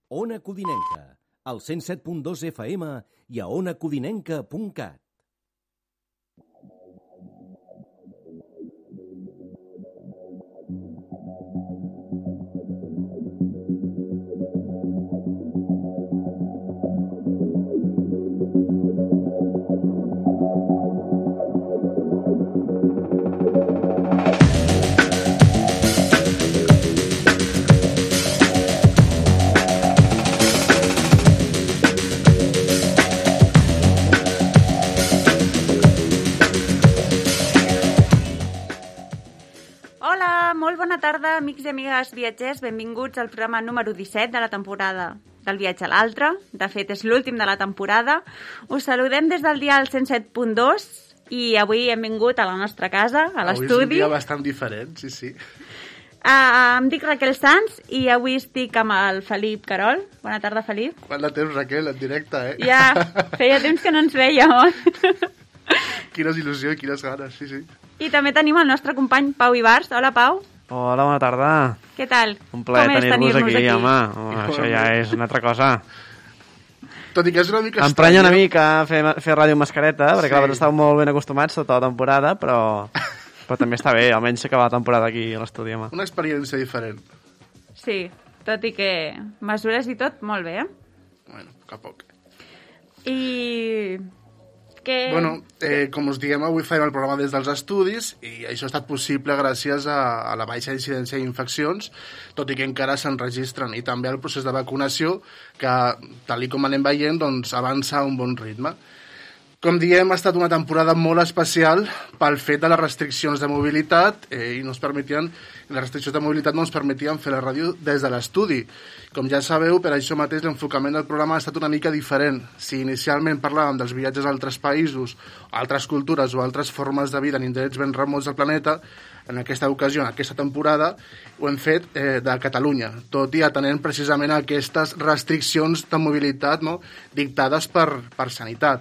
Ona Codinenca, al 107.2 FM i a onacodinenca.cat. Bona tarda, amics i amigues viatgers. Benvinguts al programa número 17 de la temporada del Viatge a l'Altre. De fet, és l'últim de la temporada. Us saludem des del dial 107.2 i avui hem vingut a la nostra casa, a l'estudi. Avui és un dia bastant diferent, sí, sí. Em dic Raquel Sanz i avui estic amb el Felip Carol. Bona tarda, Felip. Quant de temps, Raquel, en directe, eh? Ja, feia temps que no ens vèiem, oi? Quines il·lusió i quines ganes, sí, sí. I també tenim el nostre company Pau Ibars. Hola, Pau. Hola, bona tarda. Què tal? Un plaer tenir-vos aquí, home. Això ja és una altra cosa. Tot i que és una mica estrany. Emprenya una mica fer ràdio amb mascareta, perquè clar, estàvem molt ben acostumats tota la temporada, però també està bé, almenys s'acaba la temporada aquí a l'estudi, home. Una experiència diferent. Sí, tot i que mesures i tot, molt bé, eh? Bueno, poc a poc. I... Bueno, com us diem, avui farem el programa des dels estudis i això ha estat possible gràcies a la baixa incidència d'infeccions, tot i que encara s'enregistren, i també al procés de vacunació que, tal com anem veient, doncs, avança a un bon ritme. Com diem, ha estat una temporada molt especial pel fet de les restriccions de mobilitat i les restriccions de mobilitat no ens permetien fer la ràdio des de l'estudi. Com ja sabeu, per això mateix l'enfocament del programa ha estat una mica diferent. Si inicialment parlàvem dels viatges a altres països, altres cultures o altres formes de vida en indrets ben remots del planeta, en aquesta ocasió, en aquesta temporada, ho hem fet de Catalunya, tot i atenent precisament a aquestes restriccions de mobilitat, no?, dictades per Sanitat.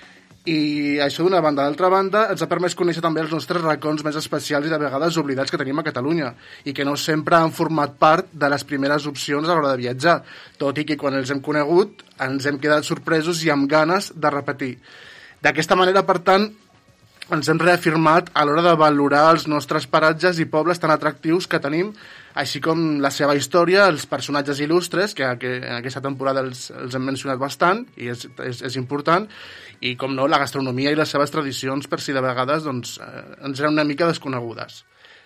I això d'una banda. D'altra banda, ens ha permès conèixer també els nostres racons més especials i de vegades oblidats que tenim a Catalunya i que no sempre han format part de les primeres opcions a l'hora de viatjar, tot i que quan els hem conegut ens hem quedat sorpresos i amb ganes de repetir. D'aquesta manera, per tant, ens hem reafirmat a l'hora de valorar els nostres paratges i pobles tan atractius que tenim, així com la seva història, els personatges il·lustres, que en aquesta temporada els hem mencionat bastant, i és important, i, com no, la gastronomia i les seves tradicions, per si de vegades doncs, ens eren una mica desconegudes.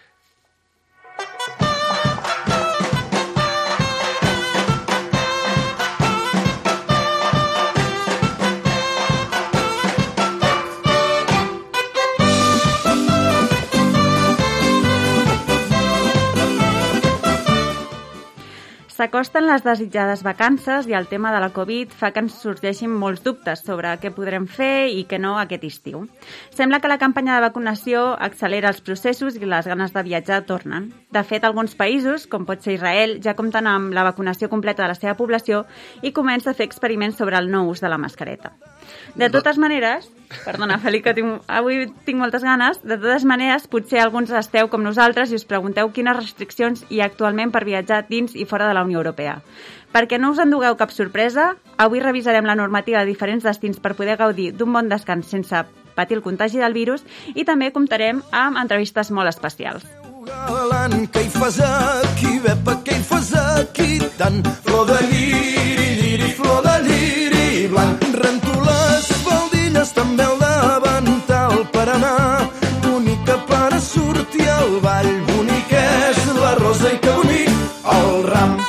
S'acosten les desitjades vacances i el tema de la Covid fa que ens sorgeixin molts dubtes sobre què podrem fer i què no aquest estiu. Sembla que la campanya de vacunació accelera els processos i les ganes de viatjar tornen. De fet, alguns països, com pot ser Israel, ja compten amb la vacunació completa de la seva població i comença a fer experiments sobre el no ús de la mascareta. De totes maneres... Perdona, Felip, que avui tinc moltes ganes. De totes maneres, potser alguns esteu com nosaltres i us pregunteu quines restriccions hi ha actualment per viatjar dins i fora de la Unió Europea. Perquè no us endugueu cap sorpresa, avui revisarem la normativa de diferents destins per poder gaudir d'un bon descans sense patir el contagi del virus i també comptarem amb entrevistes molt especials. Què hi fas aquí, Bepa, què hi fas aquí? Tant flor de lliri, flor de lliri blanc. Rento les faldilles, també el davantal per anar. Bonica per sortir al ball, bonic és la rosa i que bonic el ram.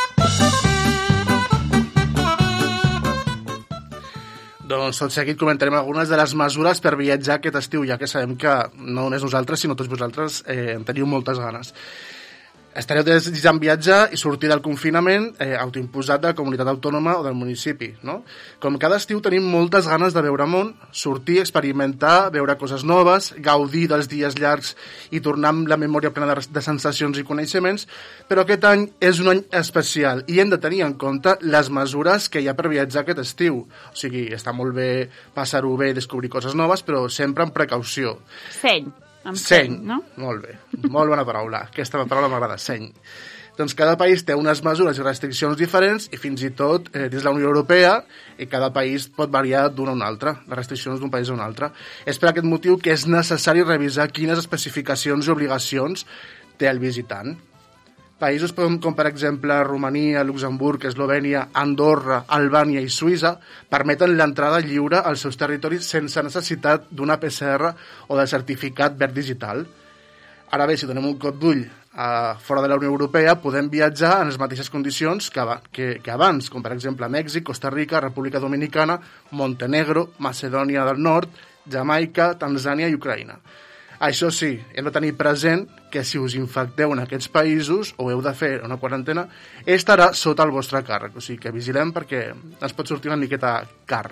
Doncs tot seguit comentarem algunes de les mesures per viatjar aquest estiu, ja que sabem que no només nosaltres, sinó tots vosaltres en teniu moltes ganes. Estareu desitjant viatjar i sortir del confinament autoimposat de la comunitat autònoma o del municipi, no? Com cada estiu tenim moltes ganes de veure món, sortir, experimentar, veure coses noves, gaudir dels dies llargs i tornar amb la memòria plena de sensacions i coneixements, però aquest any és un any especial i hem de tenir en compte les mesures que hi ha per viatjar aquest estiu. O sigui, està molt bé passar-ho bé i descobrir coses noves, però sempre amb precaució. Seny, no? Molt bé, molt bona paraula. Aquesta paraula m'agrada, seny. Doncs cada país té unes mesures i restriccions diferents i fins i tot dins la Unió Europea i cada país pot variar d'una a una altra, les restriccions d'un país a un altre. És per aquest motiu que és necessari revisar quines especificacions i obligacions té el visitant. Països com per exemple Romania, Luxemburg, Eslovènia, Andorra, Albània i Suïssa permeten l'entrada lliure als seus territoris sense necessitat d'una PCR o de certificat verd digital. Ara bé, si donem un cop d'ull fora de la Unió Europea, podem viatjar en les mateixes condicions que abans, com per exemple Mèxic, Costa Rica, República Dominicana, Montenegro, Macedònia del Nord, Jamaica, Tanzània i Ucraïna. Això sí, hem de tenir present que si us infecteu en aquests països o heu de fer una quarantena, estarà sota el vostre càrrec. O sigui que vigilem perquè ens pot sortir una miqueta car.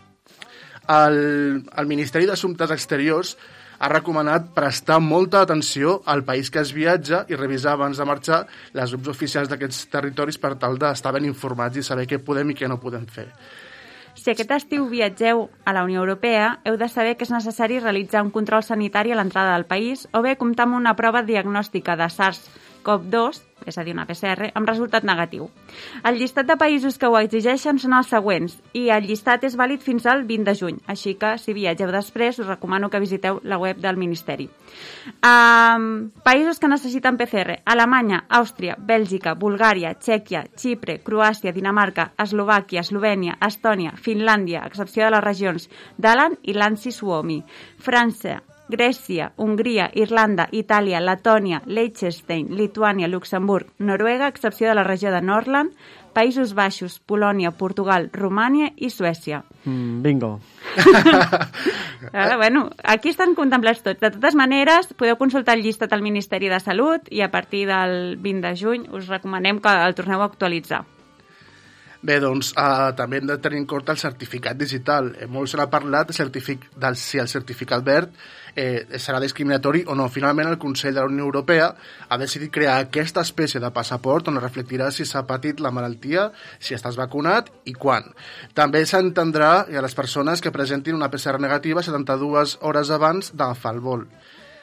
El Ministeri d'Assumptes Exteriors ha recomanat prestar molta atenció al país que es viatja i revisar abans de marxar les grups oficials d'aquests territoris per tal d'estar ben informats i saber què podem i què no podem fer. Si aquest estiu viatgeu a la Unió Europea, heu de saber que és necessari realitzar un control sanitari a l'entrada del país o bé comptar amb una prova diagnòstica de SARS-CoV-2, és a dir, una PCR, amb resultat negatiu. El llistat de països que ho exigeixen són els següents i el llistat és vàlid fins al 20 de juny, així que si viatgeu després us recomano que visiteu la web del Ministeri. Països que necessiten PCR: Alemanya, Àustria, Bèlgica, Bulgària, Txèquia, Xipre, Croàcia, Dinamarca, Eslovàquia, Eslovènia, Estònia, Finlàndia, a excepció de les regions d'Alan i Lansi-Suomi, França, Grècia, Hongria, Irlanda, Itàlia, Letònia, Liechtenstein, Lituània, Luxemburg, Noruega, a excepció de la regió de Nordland, Països Baixos, Polònia, Portugal, Romània i Suècia. Bingo. Bueno, aquí estan contemplats tots. De totes maneres, podeu consultar el llistat al Ministeri de Salut i a partir del 20 de juny us recomanem que el torneu a actualitzar. Bé, doncs, també hem de tenir en compte el certificat digital. Molt se n'ha parlat de si el certificat verd serà discriminatori o no. Finalment, el Consell de la Unió Europea ha decidit crear aquesta espècie de passaport on es reflectirà si s'ha patit la malaltia, si estàs vacunat i quan. També s'entendrà a les persones que presentin una PCR negativa 72 hores abans d'agafar el vol.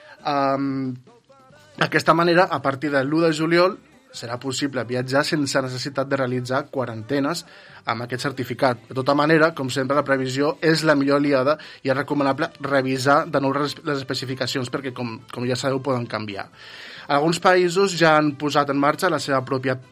D'aquesta manera, a partir del 1 de juliol, serà possible viatjar sense necessitat de realitzar quarantenes amb aquest certificat. De tota manera, com sempre, la previsió és la millor aliada i és recomanable revisar de nou les especificacions perquè, com ja sabeu, poden canviar. Alguns països ja han posat en marxa la seva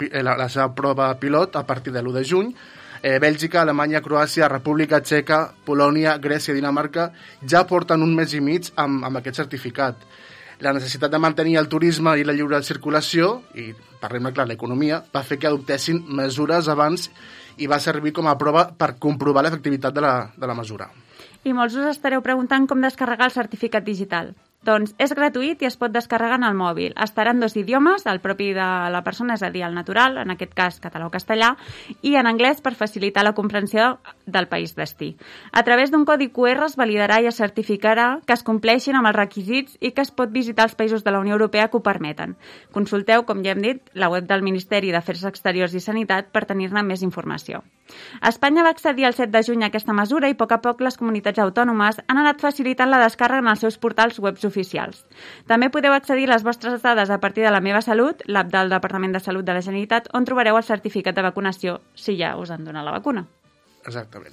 prova pilot a partir de l'1 de juny. Bèlgica, Alemanya, Croàcia, República Txeca, Polònia, Grècia i Dinamarca ja porten un mes i mig amb aquest certificat. La necessitat de mantenir el turisme i la lliure circulació, i parlem clar, l'economia, va fer que adoptessin mesures abans i va servir com a prova per comprovar l'efectivitat de la mesura. I molts us estareu preguntant com descarregar el certificat digital. Doncs és gratuït i es pot descarregar en el mòbil. Estarà en 2 idiomes, el propi de la persona, és a dir, el natural, en aquest cas català o castellà, i en anglès per facilitar la comprensió del país destí. A través d'un codi QR es validarà i es certificarà que es compleixin amb els requisits i que es pot visitar els països de la Unió Europea que ho permeten. Consulteu, com ja hem dit, la web del Ministeri d'Afers Exteriors i Sanitat per tenir-ne més informació. Espanya va accedir el 7 de juny a aquesta mesura i a poc les comunitats autònomes han anat facilitant la descàrrega en els seus portals webs oficials. També podeu accedir a les vostres dades a partir de La Meva Salut, l'app del Departament de Salut de la Generalitat, on trobareu el certificat de vacunació si ja us han donat la vacuna. Exactament.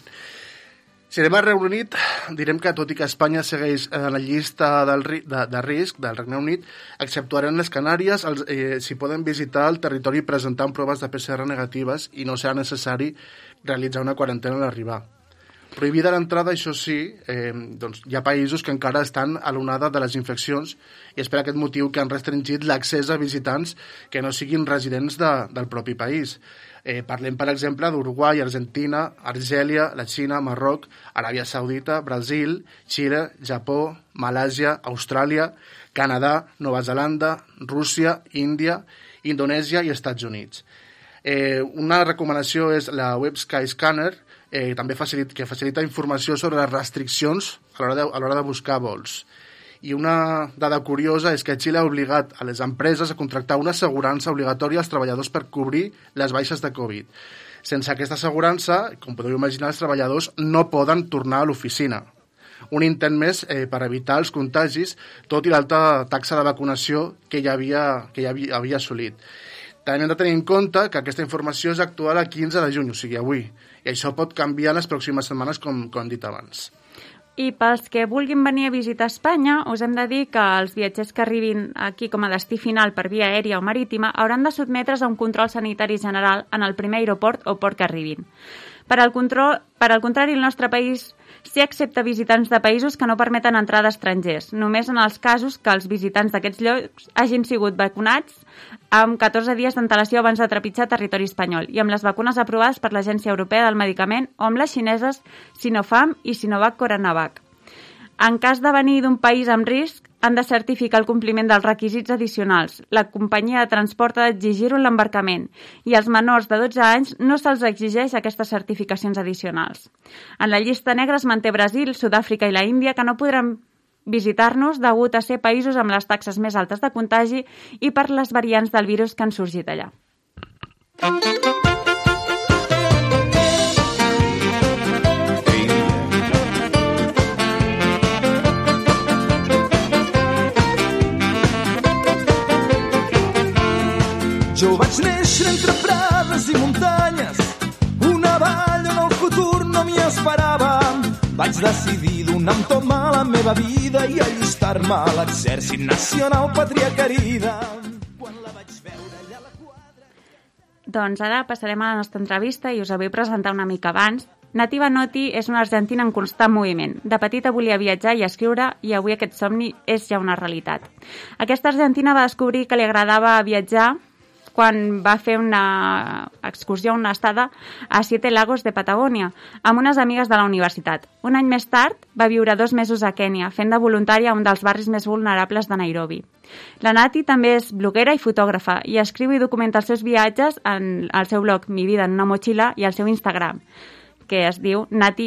Si anem al Regne Unit, direm que tot i que Espanya segueix en la llista de risc del Regne Unit, exceptuaren les Canàries, s'hi poden visitar el territori presentant proves de PCR negatives i no serà necessari realitzar una quarantena a l'arribar. Prohibida l'entrada, això sí, doncs hi ha països que encara estan a l'onada de les infeccions i és per aquest motiu que han restringit l'accés a visitants que no siguin residents del propi país. Parlem, per exemple, d'Uruguai, Argentina, Argèlia, la Xina, Marroc, Aràbia Saudita, Brasil, Xile, Japó, Malàisia, Austràlia, Canadà, Nova Zelanda, Rússia, Índia, Indonèsia i Estats Units. Una recomanació és la web Skyscanner, també que facilita informació sobre les restriccions a l'hora de buscar vols. I una dada curiosa és que Xile ha obligat a les empreses a contractar una assegurança obligatòria als treballadors per cobrir les baixes de Covid. Sense aquesta assegurança, com podeu imaginar, els treballadors no poden tornar a l'oficina. Un intent més per evitar els contagis, tot i l'alta taxa de vacunació que ja havia assolit. També hem de tenir en compte que aquesta informació és actual el 15 de juny, o sigui avui, i això pot canviar les pròximes setmanes, com hem dit abans. I pels que vulguin venir a visitar Espanya, us hem de dir que els viatgers que arribin aquí com a destí final per via aèria o marítima hauran de sotmetre's a un control sanitari general en el primer aeroport o port que arribin. Per al contrari, el nostre país s'hi accepta visitants de països que no permeten entrada estrangers, només en els casos que els visitants d'aquests llocs hagin sigut vacunats amb 14 dies d'antelació abans de trepitjar territori espanyol i amb les vacunes aprovades per l'Agència Europea del Medicament o amb les xineses Sinopharm i Sinovac Coronavac. En cas de venir d'un país amb risc, han de certificar el compliment dels requisits addicionals. La companyia de transport ha d'exigir-ho en l'embarcament i als menors de 12 anys no se'ls exigeix aquestes certificacions addicionals. En la llista negra es manté Brasil, Sud-àfrica i la Índia, que no podran visitar-nos degut a ser països amb les taxes més altes de contagi i per les variants del virus que han sorgit allà. Jo vaig néixer entre prades i muntanyes, una vall on el futur no m'hi esperava. Vaig decidir donar amb tot la meva vida i allistar-me a l'exèrcit nacional pàtria querida. Quan la vaig veure allà a la quadra... Doncs ara passarem a la nostra entrevista i us la vull presentar una mica abans. Nati Banotti és una argentina en constant moviment. De petita volia viatjar i escriure i avui aquest somni és ja una realitat. Aquesta argentina va descobrir que li agradava viatjar quan va fer una excursió, una estada a Siete Lagos de Patagònia, amb unes amigues de la universitat. Un any més tard va viure 2 mesos a Kènia, fent de voluntària a un dels barris més vulnerables de Nairobi. La Nati també és bloguera i fotògrafa i escriu i documenta els seus viatges en el seu blog Mi vida en una mochila i al seu Instagram, que es diu Nati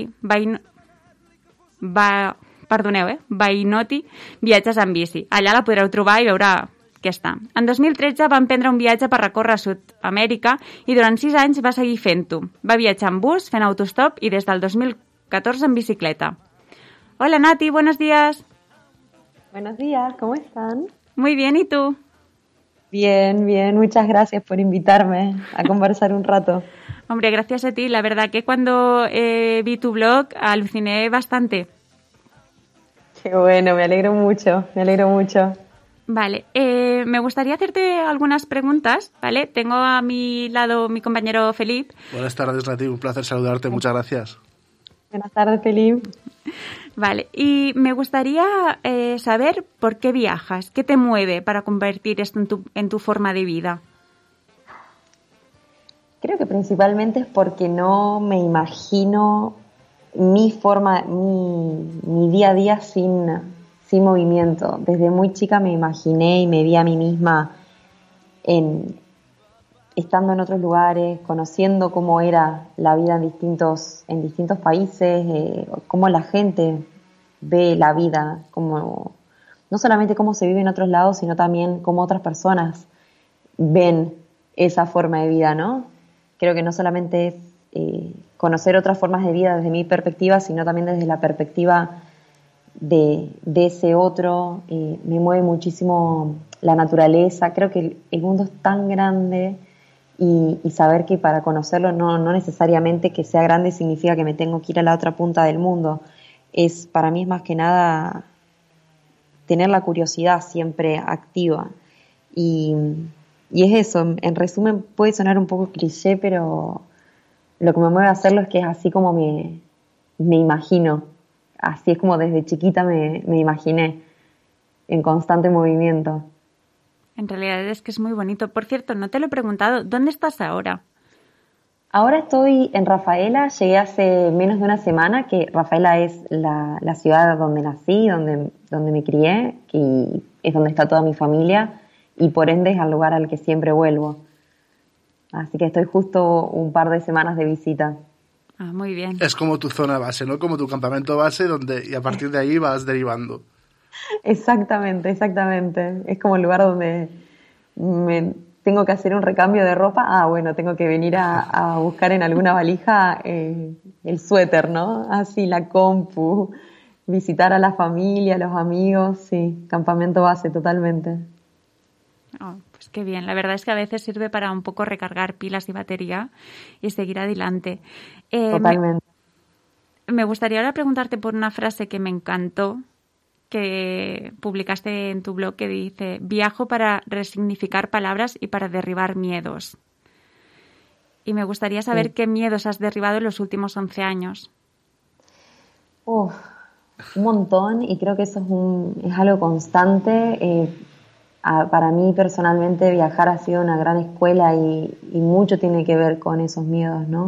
Bainotti Viatges en bici. Allà la podreu trobar i veure què està. En 2013 va emprendre un viatge per recórrer Sud-amèrica i durant 6 anys va seguir fent-ho. Va viatjar en bus, fent autostop i des del 2014 en bicicleta. Hola Nati, buenos días. Buenos días, ¿cómo están? Muy bien, ¿y tú? Bien, bien, muchas gracias por invitarme a conversar un rato. Hombre, gracias a ti. La verdad que cuando vi tu blog aluciné bastante. Qué bueno, me alegro mucho, me alegro mucho. Vale, me gustaría hacerte algunas preguntas, ¿vale? Tengo a mi lado mi compañero Felipe. Buenas tardes, Nati, un placer saludarte, muchas gracias. Buenas tardes, Felipe. Vale, y me gustaría saber por qué viajas, qué te mueve para convertir esto en tu forma de vida. Creo que principalmente es porque no me imagino mi forma, mi día a día sin movimiento. Desde muy chica me imaginé y me vi a mí misma estando en otros lugares, conociendo cómo era la vida en distintos países, cómo la gente ve la vida, no solamente cómo se vive en otros lados, sino también cómo otras personas ven esa forma de vida, ¿no? Creo que no solamente es conocer otras formas de vida desde mi perspectiva, sino también desde la perspectiva de ese otro. Me mueve muchísimo la naturaleza. Creo que el mundo es tan grande y saber que para conocerlo no necesariamente que sea grande significa que me tengo que ir a la otra punta del mundo. Para mí es más que nada tener la curiosidad siempre activa. Y es eso. En resumen, puede sonar un poco cliché, pero lo que me mueve a hacerlo es que es así como me imagino. Así es como desde chiquita me imaginé, en constante movimiento. En realidad es que es muy bonito. Por cierto, no te lo he preguntado, ¿dónde estás ahora? Ahora estoy en Rafaela, llegué hace menos de una semana, que Rafaela es la ciudad donde nací, donde me crié, y es donde está toda mi familia, y por ende es el lugar al que siempre vuelvo. Así que estoy justo un par de semanas de visita. Ah, muy bien. Es como tu zona base, ¿no? Como tu campamento base y a partir de ahí vas derivando. Exactamente. Es como el lugar donde me tengo que hacer un recambio de ropa. Ah, bueno, tengo que venir a buscar en alguna valija el suéter, ¿no? Así, la compu, visitar a la familia, a los amigos, sí, campamento base totalmente. Oh, pues Pues qué bien. La verdad es que a veces sirve para un poco recargar pilas y batería y seguir adelante. Totalmente. Me gustaría ahora preguntarte por una frase que me encantó, que publicaste en tu blog, que dice: viajo para resignificar palabras y para derribar miedos. Y me gustaría saber qué miedos has derribado en los últimos 11 años. Un montón, y creo que eso es algo constante. Para mí personalmente viajar ha sido una gran escuela y mucho tiene que ver con esos miedos, ¿no?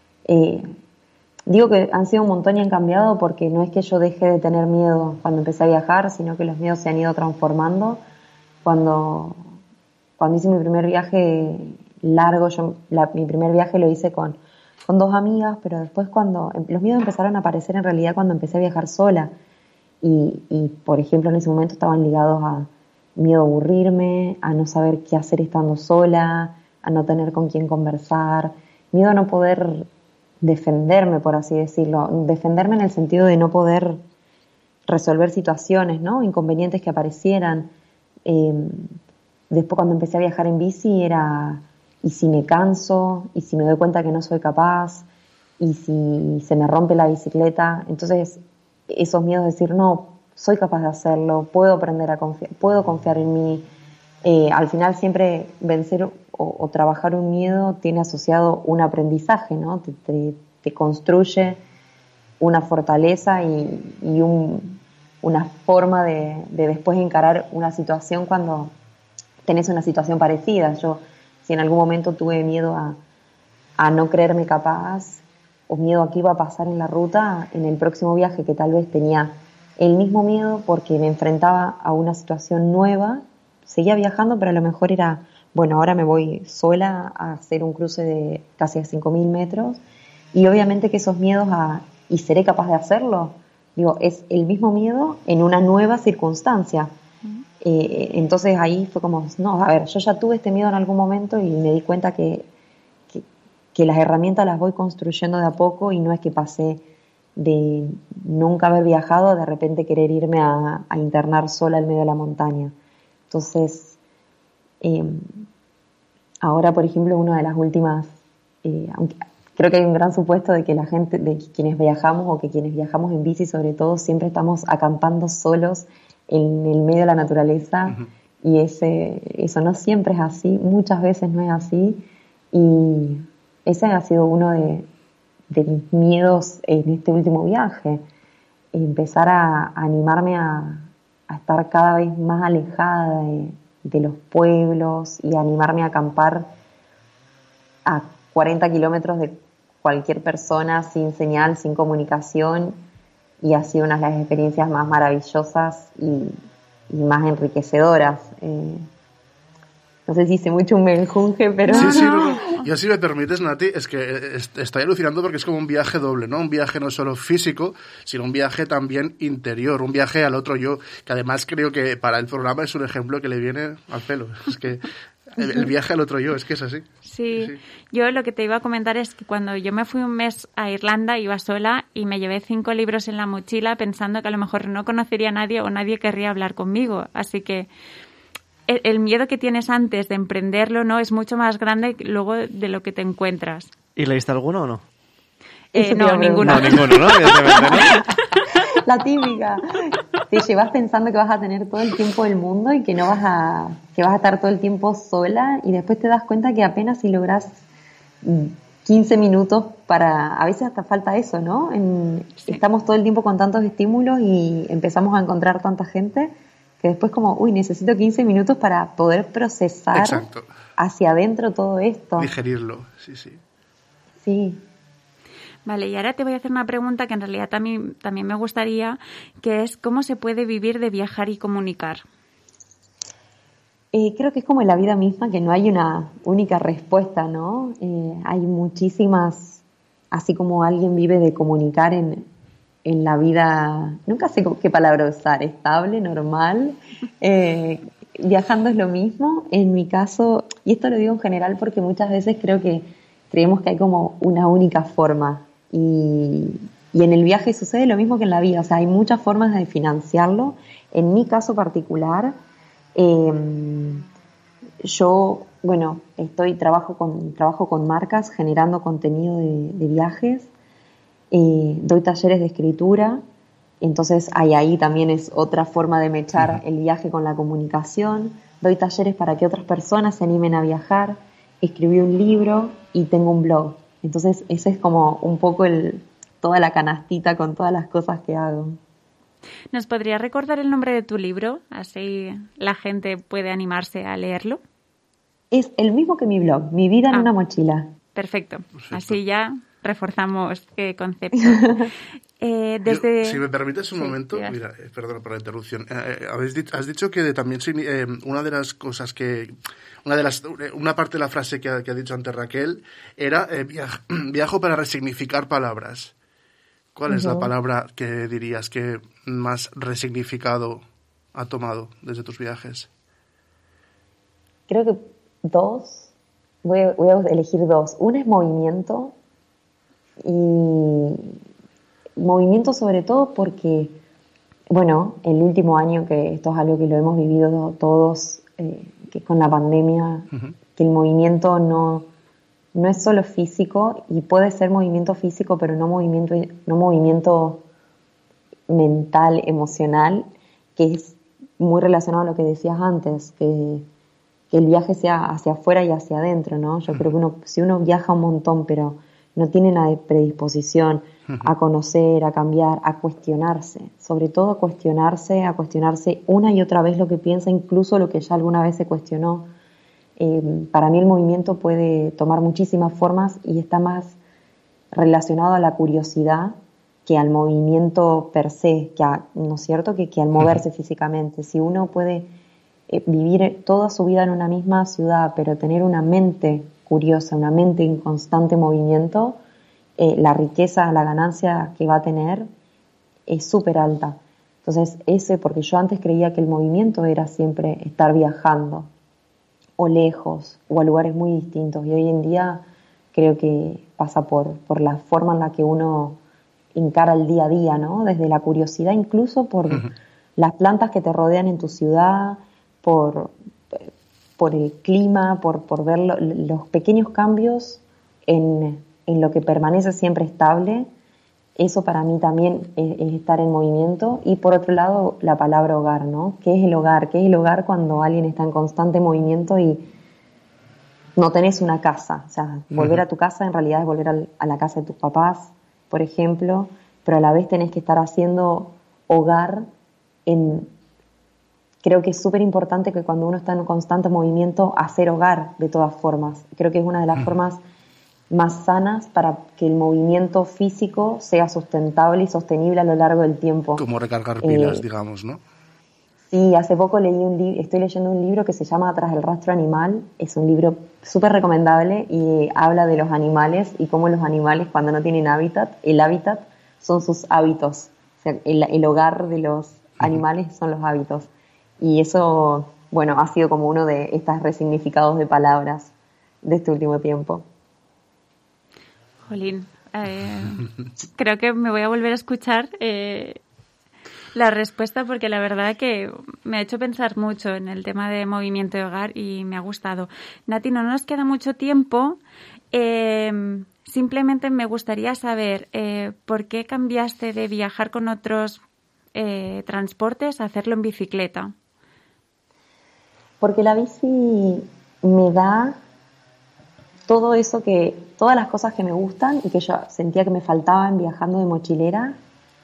Digo que han sido un montón y han cambiado porque no es que yo deje de tener miedo cuando empecé a viajar, sino que los miedos se han ido transformando. Cuando hice mi primer viaje largo, mi primer viaje lo hice con 2 amigas, pero después los miedos empezaron a aparecer en realidad cuando empecé a viajar sola. Y por ejemplo, en ese momento estaban ligados a miedo a aburrirme, a no saber qué hacer estando sola, a no tener con quién conversar, miedo a no poder defenderme, por así decirlo, defenderme en el sentido de no poder resolver situaciones, ¿no? Inconvenientes que aparecieran. Después cuando empecé a viajar en bici era, ¿y si me canso? ¿Y si me doy cuenta que no soy capaz? ¿Y si se me rompe la bicicleta? Entonces esos miedos de decir, no, soy capaz de hacerlo, puedo aprender a confiar, puedo confiar en mí. Al final siempre vencer o trabajar un miedo tiene asociado un aprendizaje, ¿no? Te construye una fortaleza y una forma de después encarar una situación cuando tenés una situación parecida. Yo, si en algún momento tuve miedo a no creerme capaz o miedo a qué iba a pasar en la ruta, en el próximo viaje que tal vez tenía el mismo miedo porque me enfrentaba a una situación nueva, seguía viajando, pero a lo mejor era, bueno, ahora me voy sola a hacer un cruce de casi a 5.000 metros y obviamente que esos miedos ¿y seré capaz de hacerlo? Digo, es el mismo miedo en una nueva circunstancia. Entonces ahí fue como, no, a ver, yo ya tuve este miedo en algún momento y me di cuenta que las herramientas las voy construyendo de a poco y no es que pasé de nunca haber viajado a de repente querer irme a internar sola en medio de la montaña. Entonces, ahora, por ejemplo, una de las últimas, aunque creo que hay un gran supuesto de que la gente, de quienes viajamos o que quienes viajamos en bici sobre todo, siempre estamos acampando solos en el medio de la naturaleza. Uh-huh. Y eso no siempre es así, muchas veces no es así, y ese ha sido uno de mis miedos en este último viaje, empezar a animarme a estar cada vez más alejada de los pueblos y animarme a acampar a 40 kilómetros de cualquier persona, sin señal, sin comunicación, y ha sido una de las experiencias más maravillosas y más enriquecedoras. No sé si hice mucho un menjunje, pero... Sí, no. Yo, si me permites, Nati, es que estoy alucinando porque es como un viaje doble, ¿no? Un viaje no solo físico, sino un viaje también interior, un viaje al otro yo, que además creo que para el programa es un ejemplo que le viene al pelo. Es que el viaje al otro yo, es que es así. Sí, yo lo que te iba a comentar es que cuando yo me fui un mes a Irlanda iba sola y me llevé 5 libros en la mochila pensando que a lo mejor no conocería a nadie o nadie querría hablar conmigo, así que... El miedo que tienes antes de emprenderlo, ¿no?, es mucho más grande luego de lo que te encuentras. ¿Y leíste alguno o no? No, ninguno. No, ninguno, ¿no? La típica. Te llevas pensando que vas a tener todo el tiempo del mundo y que que vas a estar todo el tiempo sola, y después te das cuenta que apenas si logras 15 minutos a veces hasta falta eso, ¿no? Sí. Estamos todo el tiempo con tantos estímulos y empezamos a encontrar tanta gente que después como, necesito 15 minutos para poder procesar. Exacto. Hacia adentro todo esto. Digerirlo, sí. Sí. Vale, y ahora te voy a hacer una pregunta que en realidad también me gustaría, que es ¿cómo se puede vivir de viajar y comunicar? Creo que es como en la vida misma, que no hay una única respuesta, ¿no? Hay muchísimas, así como alguien vive de comunicar en la vida, nunca sé qué palabra usar, estable, normal, viajando es lo mismo. En mi caso, y esto lo digo en general porque muchas veces creemos que hay como una única forma, y en el viaje sucede lo mismo que en la vida, o sea, hay muchas formas de financiarlo. En mi caso particular, yo, bueno, trabajo con marcas generando contenido de viajes, doy talleres de escritura, entonces ahí también es otra forma de mechar el viaje con la comunicación, doy talleres para que otras personas se animen a viajar, escribí un libro y tengo un blog, entonces ese es como un poco toda la canastita con todas las cosas que hago. ¿Nos podrías recordar el nombre de tu libro? Así la gente puede animarse a leerlo. Es el mismo que mi blog, Mi vida en una mochila. Perfecto. Así ya reforzamos concepto. Si me permites un momento, mira, perdona por la interrupción. Has dicho que también una de las cosas una parte de la frase que ha dicho antes Raquel era viajo para resignificar palabras. ¿Cuál es la palabra que dirías que más resignificado ha tomado desde tus viajes? Creo que dos. Voy a elegir dos. Una es movimiento. Y movimiento sobre todo porque, bueno, el último año, que esto es algo que lo hemos vivido todos, que con la pandemia, que el movimiento no es solo físico, y puede ser movimiento físico, pero no movimiento mental, emocional, que es muy relacionado a lo que decías antes, que el viaje sea hacia afuera y hacia adentro, ¿no? Yo creo que si uno viaja un montón, pero no tiene una predisposición a conocer, a cambiar, a cuestionarse, sobre todo a cuestionarse una y otra vez lo que piensa, incluso lo que ya alguna vez se cuestionó. Para mí el movimiento puede tomar muchísimas formas y está más relacionado a la curiosidad que al movimiento per se, ¿no es cierto? Que al moverse físicamente. Si uno puede vivir toda su vida en una misma ciudad, pero tener una mente curiosa, una mente en constante movimiento, la riqueza, la ganancia que va a tener es súper alta. Entonces, porque yo antes creía que el movimiento era siempre estar viajando, o lejos, o a lugares muy distintos, y hoy en día creo que pasa por la forma en la que uno encara el día a día, ¿no? Desde la curiosidad, incluso por las plantas que te rodean en tu ciudad, por el clima, por ver los pequeños cambios en lo que permanece siempre estable. Eso para mí también es estar en movimiento. Y por otro lado, la palabra hogar, ¿no? ¿Qué es el hogar? ¿Qué es el hogar cuando alguien está en constante movimiento y no tenés una casa? O sea, volver a tu casa en realidad es volver a la casa de tus papás, por ejemplo, pero a la vez tenés que estar haciendo hogar Creo que es súper importante que cuando uno está en constante movimiento, hacer hogar de todas formas. Creo que es una de las formas más sanas para que el movimiento físico sea sustentable y sostenible a lo largo del tiempo. Como recargar pilas, digamos, ¿no? Sí, hace poco estoy leyendo un libro que se llama Tras el rastro animal. Es un libro súper recomendable y habla de los animales y cómo los animales, cuando no tienen hábitat, el hábitat son sus hábitos. O sea, el hogar de los animales son los hábitos. Y eso, bueno, ha sido como uno de estos resignificados de palabras de este último tiempo. Jolín, creo que me voy a volver a escuchar la respuesta, porque la verdad que me ha hecho pensar mucho en el tema de movimiento de hogar y me ha gustado. Nati, no nos queda mucho tiempo. Simplemente me gustaría saber por qué cambiaste de viajar con otros transportes a hacerlo en bicicleta. Porque la bici me da todo eso todas las cosas que me gustan y que yo sentía que me faltaban viajando de mochilera.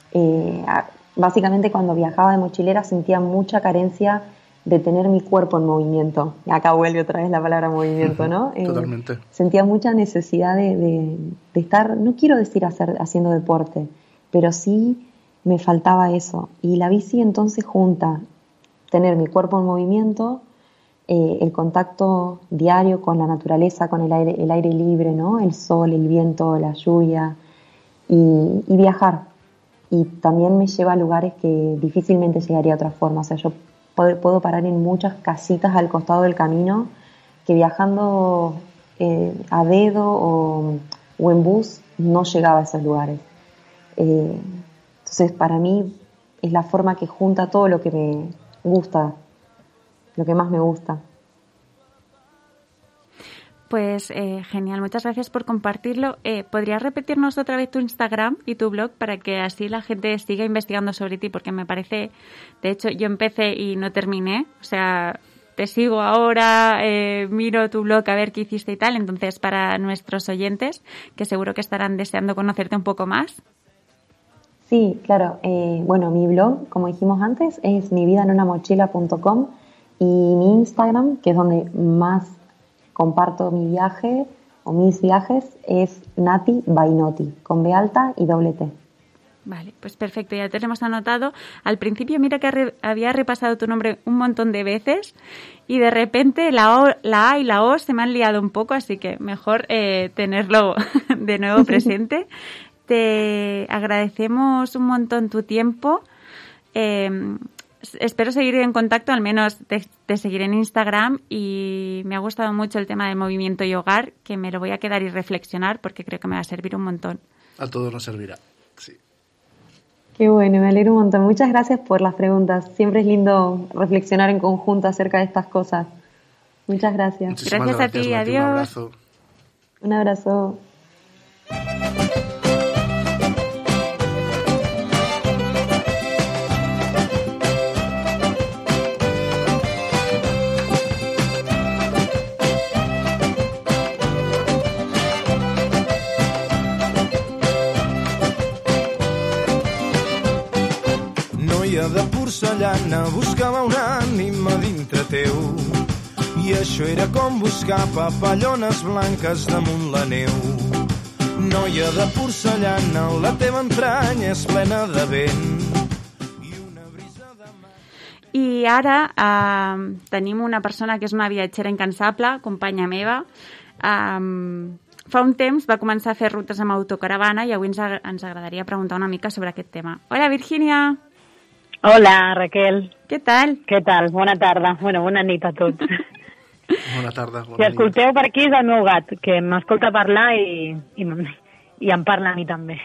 Básicamente cuando viajaba de mochilera sentía mucha carencia de tener mi cuerpo en movimiento. Y acá vuelve otra vez la palabra movimiento, ¿no? Totalmente. Sentía mucha necesidad de estar, no quiero decir haciendo deporte, pero sí me faltaba eso. Y la bici entonces junta tener mi cuerpo en movimiento, el contacto diario con la naturaleza, con el aire libre, ¿no? El sol, el viento, la lluvia, y viajar. Y también me lleva a lugares que difícilmente llegaría de otra forma. O sea, yo puedo parar en muchas casitas al costado del camino que viajando a dedo o en bus no llegaba a esos lugares. Entonces, para mí es la forma que junta todo lo que me gusta, lo que más me gusta. Pues genial, muchas gracias por compartirlo. ¿Podrías repetirnos otra vez tu Instagram y tu blog para que así la gente siga investigando sobre ti? Porque me parece, de hecho, yo empecé y no terminé, o sea, te sigo ahora, miro tu blog a ver qué hiciste y tal, entonces para nuestros oyentes, que seguro que estarán deseando conocerte un poco más. Sí, claro. Bueno, mi blog, como dijimos antes, es mividaenunamochila.com y mi Instagram, que es donde más comparto mi viaje o mis viajes, es Nati Bainoti, con B alta y doble T. Vale, pues perfecto, ya tenemos anotado. Al principio, mira que había repasado tu nombre un montón de veces y de repente la A y la O se me han liado un poco, así que mejor tenerlo de nuevo presente. Te agradecemos un montón tu tiempo. Espero seguir en contacto, al menos te seguiré en Instagram, y me ha gustado mucho el tema del movimiento y hogar, que me lo voy a quedar y reflexionar porque creo que me va a servir un montón. A todos nos servirá, sí. Qué bueno, me alegro un montón. Muchas gracias por las preguntas. Siempre es lindo reflexionar en conjunto acerca de estas cosas. Muchas gracias. Muchísimas gracias a ti, Nati, adiós. Un abrazo. Un abrazo. De porcellana buscava una ànima dintre teu i això era com buscar papallones blanques damunt la neu. Noia de porcellana, la teva entranya és plena de vent i una brisa de mar. I ara tenim una persona que és una viatgera incansable, companya meva. Fa un temps va començar a fer rutes amb autocaravana i avui ens agradaria preguntar una mica sobre aquest tema. Hola, Virgínia! Hola, Raquel. Què tal? Què tal? Bona tarda. Bueno, bona nit a tots. Bona tarda. Bona si escolteu per aquí és el meu gat, que m'escolta parlar i em parla a mi també.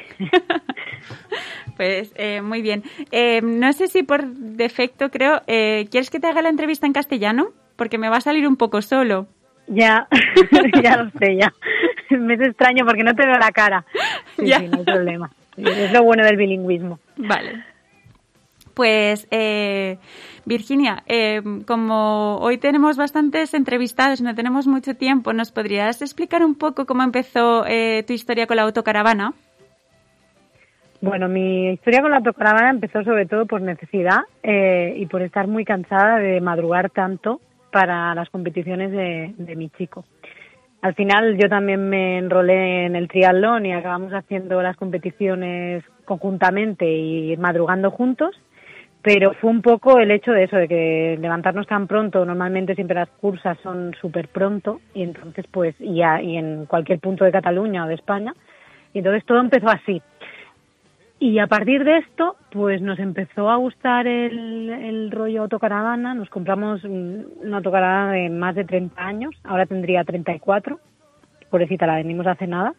Pues muy bien. No sé si por defecto, creo, ¿quieres que te haga la entrevista en castellano? Porque me va a salir un poco solo. Ya, ya lo sé, ya. Me es extraño porque no te veo la cara. Sí, ya. Sí, no hay problema. Es lo bueno del bilingüismo. Vale. Pues, Virginia, como hoy tenemos bastantes entrevistados y no tenemos mucho tiempo, ¿nos podrías explicar un poco cómo empezó tu historia con la autocaravana? Bueno, mi historia con la autocaravana empezó sobre todo por necesidad y por estar muy cansada de madrugar tanto para las competiciones de mi chico. Al final yo también me enrolé en el triatlón y acabamos haciendo las competiciones conjuntamente y madrugando juntos. Pero fue un poco el hecho de eso, de que levantarnos tan pronto, normalmente siempre las cursas son súper pronto, y entonces pues, y en cualquier punto de Cataluña o de España, y entonces todo empezó así. Y a partir de esto, pues nos empezó a gustar el rollo autocaravana, nos compramos una autocaravana de más de 30 años, ahora tendría 34, pobrecita, la vendimos hace nada,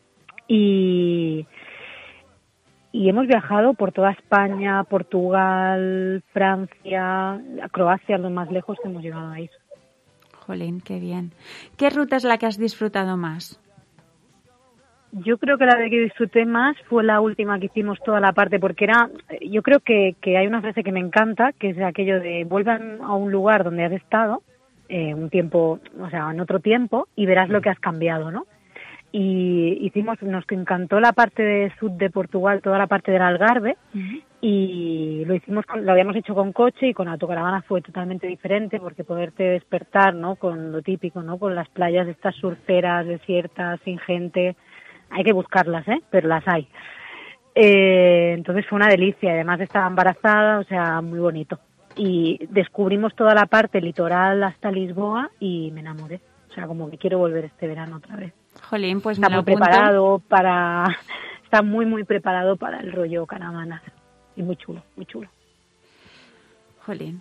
y hemos viajado por toda España, Portugal, Francia, Croacia, lo más lejos que hemos llegado a ir. Jolín, qué bien. ¿Qué ruta es la que has disfrutado más? Yo creo que la de que disfruté más fue la última que hicimos toda la parte, porque yo creo que hay una frase que me encanta, que es aquello de vuelve a un lugar donde has estado un tiempo, o sea, en otro tiempo, y verás lo que has cambiado, ¿no? Y nos encantó la parte de sur de Portugal, toda la parte del Algarve, y lo habíamos hecho con coche, y con autocaravana fue totalmente diferente, porque poderte despertar, ¿no?, con lo típico, ¿no?, con las playas estas surferas, desiertas, sin gente, hay que buscarlas, pero las hay. Entonces fue una delicia, además estaba embarazada, o sea, muy bonito. Y descubrimos toda la parte litoral hasta Lisboa y me enamoré. O sea, como que quiero volver este verano otra vez. Jolín, pues está muy preparado está muy preparado para el rollo caravana. Y muy chulo, muy chulo. Jolín.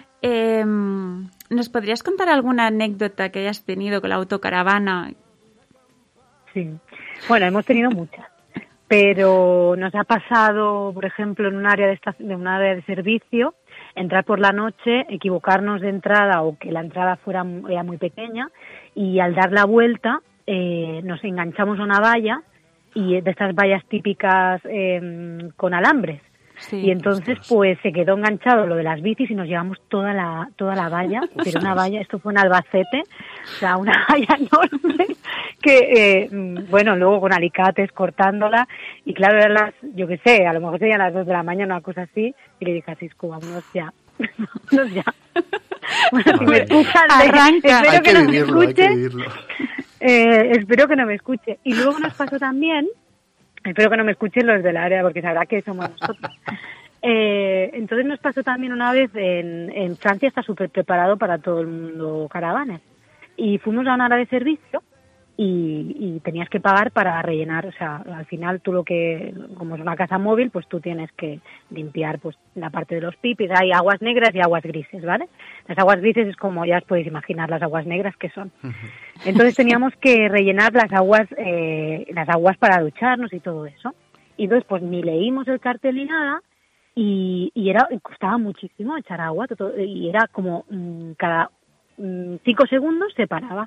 ¿Nos podrías contar alguna anécdota que hayas tenido con la autocaravana? Sí. Bueno, hemos tenido muchas. Pero nos ha pasado, por ejemplo, en un área de servicio, entrar por la noche, equivocarnos de entrada o que la entrada era muy pequeña y al dar la vuelta nos enganchamos a una valla, y de estas vallas típicas con alambres. Sí. Y entonces pues se quedó enganchado lo de las bicis y nos llevamos toda la valla, pero una valla, esto fue en Albacete, o sea, una valla enorme que, bueno, luego con alicates cortándola, y claro, eran las, yo qué sé, a lo mejor serían las 2 de la mañana, una cosa así, y le dije a Siscu, vámonos ya. Vámonos ya. Bueno, si me escuchan, Arranca. espero que no me hay que escuche. vivirlo. Espero que no me escuche. Y luego nos pasó también, espero que no me escuchen los del área porque sabrá que somos nosotros. Entonces nos pasó también una vez en Francia, está súper preparado para todo el mundo caravanas. Y fuimos a una hora de servicio y tenías que pagar para rellenar, o sea, al final tú como es una casa móvil, pues tú tienes que limpiar pues la parte de los pipis. Hay aguas negras y aguas grises, ¿vale? Las aguas grises es como, ya os podéis imaginar, las aguas negras que son. Entonces teníamos que rellenar las aguas para ducharnos y todo eso. Y entonces pues ni leímos el cartel ni nada, y costaba muchísimo echar agua, y era como cada 5 segundos se paraba.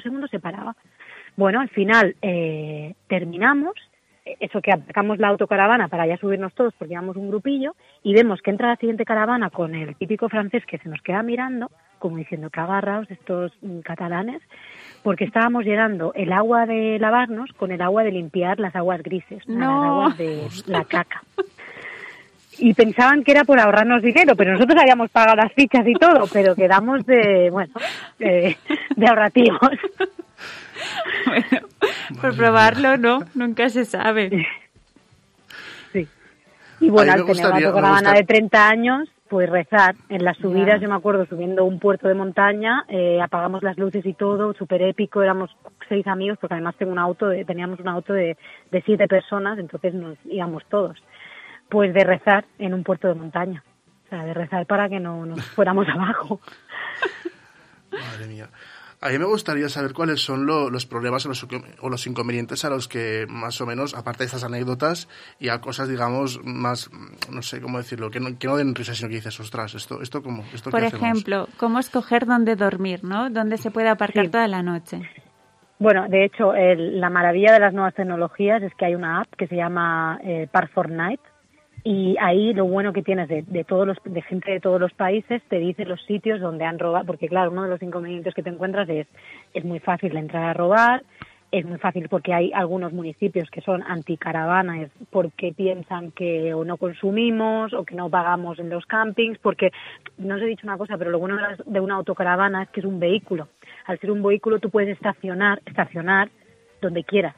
Bueno, al final terminamos, eso que aparcamos la autocaravana para ya subirnos todos porque íbamos un grupillo, y vemos que entra la siguiente caravana con el típico francés que se nos queda mirando, como diciendo que agarraos estos catalanes, porque estábamos llenando el agua de lavarnos con el agua de limpiar las aguas grises, No. las aguas de la caca. Y pensaban que era por ahorrarnos dinero, pero nosotros habíamos pagado las fichas y todo, pero quedamos de ahorrativos. Bueno, por probarlo, ¿no? Nunca se sabe. Sí. Y bueno, A mí al me tener una gustaría- autocaravana me gusta- de 30 años, pues rezar. En las subidas, Ya. yo me acuerdo, subiendo un puerto de montaña, apagamos las luces y todo, súper épico, éramos 6 amigos, porque además teníamos un auto de 7 personas, entonces nos íbamos todos. Pues de rezar en un puerto de montaña. O sea, de rezar para que no nos fuéramos abajo. Madre mía. A mí me gustaría saber cuáles son los problemas o los inconvenientes a los que, más o menos, aparte de estas anécdotas, y a cosas, digamos, más, no sé cómo decirlo, que no den risa, sino que dices, ostras, esto ¿cómo? ¿Esto Por qué hacemos? ejemplo, cómo escoger dónde dormir, ¿no? Dónde se puede aparcar Sí. toda la noche. Bueno, de hecho, la maravilla de las nuevas tecnologías es que hay una app que se llama Park4Night, y ahí lo bueno que tienes de gente de todos los países, te dice los sitios donde han robado, porque claro, uno de los inconvenientes que te encuentras es muy fácil entrar a robar, es muy fácil porque hay algunos municipios que son anticaravanas porque piensan que o no consumimos o que no pagamos en los campings, porque no os he dicho una cosa, pero lo bueno de una autocaravana es que es un vehículo. Al ser un vehículo tú puedes estacionar donde quieras.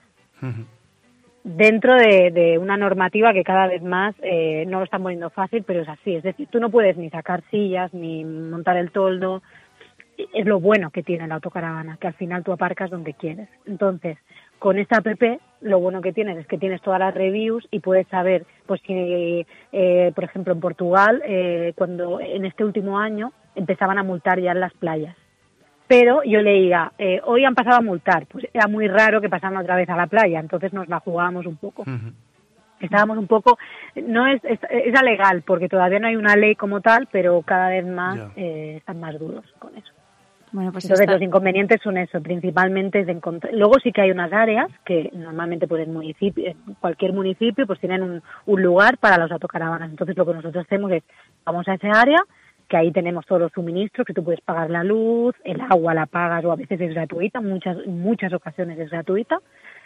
Dentro de una normativa que cada vez más no lo están poniendo fácil, pero es así. Es decir, tú no puedes ni sacar sillas, ni montar el toldo. Es lo bueno que tiene la autocaravana, que al final tú aparcas donde quieres. Entonces, con esta app, lo bueno que tienes es que tienes todas las reviews y puedes saber, pues si, por ejemplo, en Portugal, cuando en este último año empezaban a multar ya en las playas. Pero yo leía, hoy han pasado a multar, pues era muy raro que pasaran otra vez a la playa, entonces nos la jugábamos un poco. Estábamos un poco, no es legal, porque todavía no hay una ley como tal, pero cada vez más están más duros con eso. Bueno, pues Entonces los inconvenientes son eso, principalmente es de encontrar. Luego sí que hay unas áreas que normalmente pues en cualquier municipio pues tienen un lugar para los autocaravanas. Entonces lo que nosotros hacemos es, vamos a esa área, que ahí tenemos todos los suministros, que tú puedes pagar la luz, el agua la pagas o a veces es gratuita, muchas ocasiones es gratuita,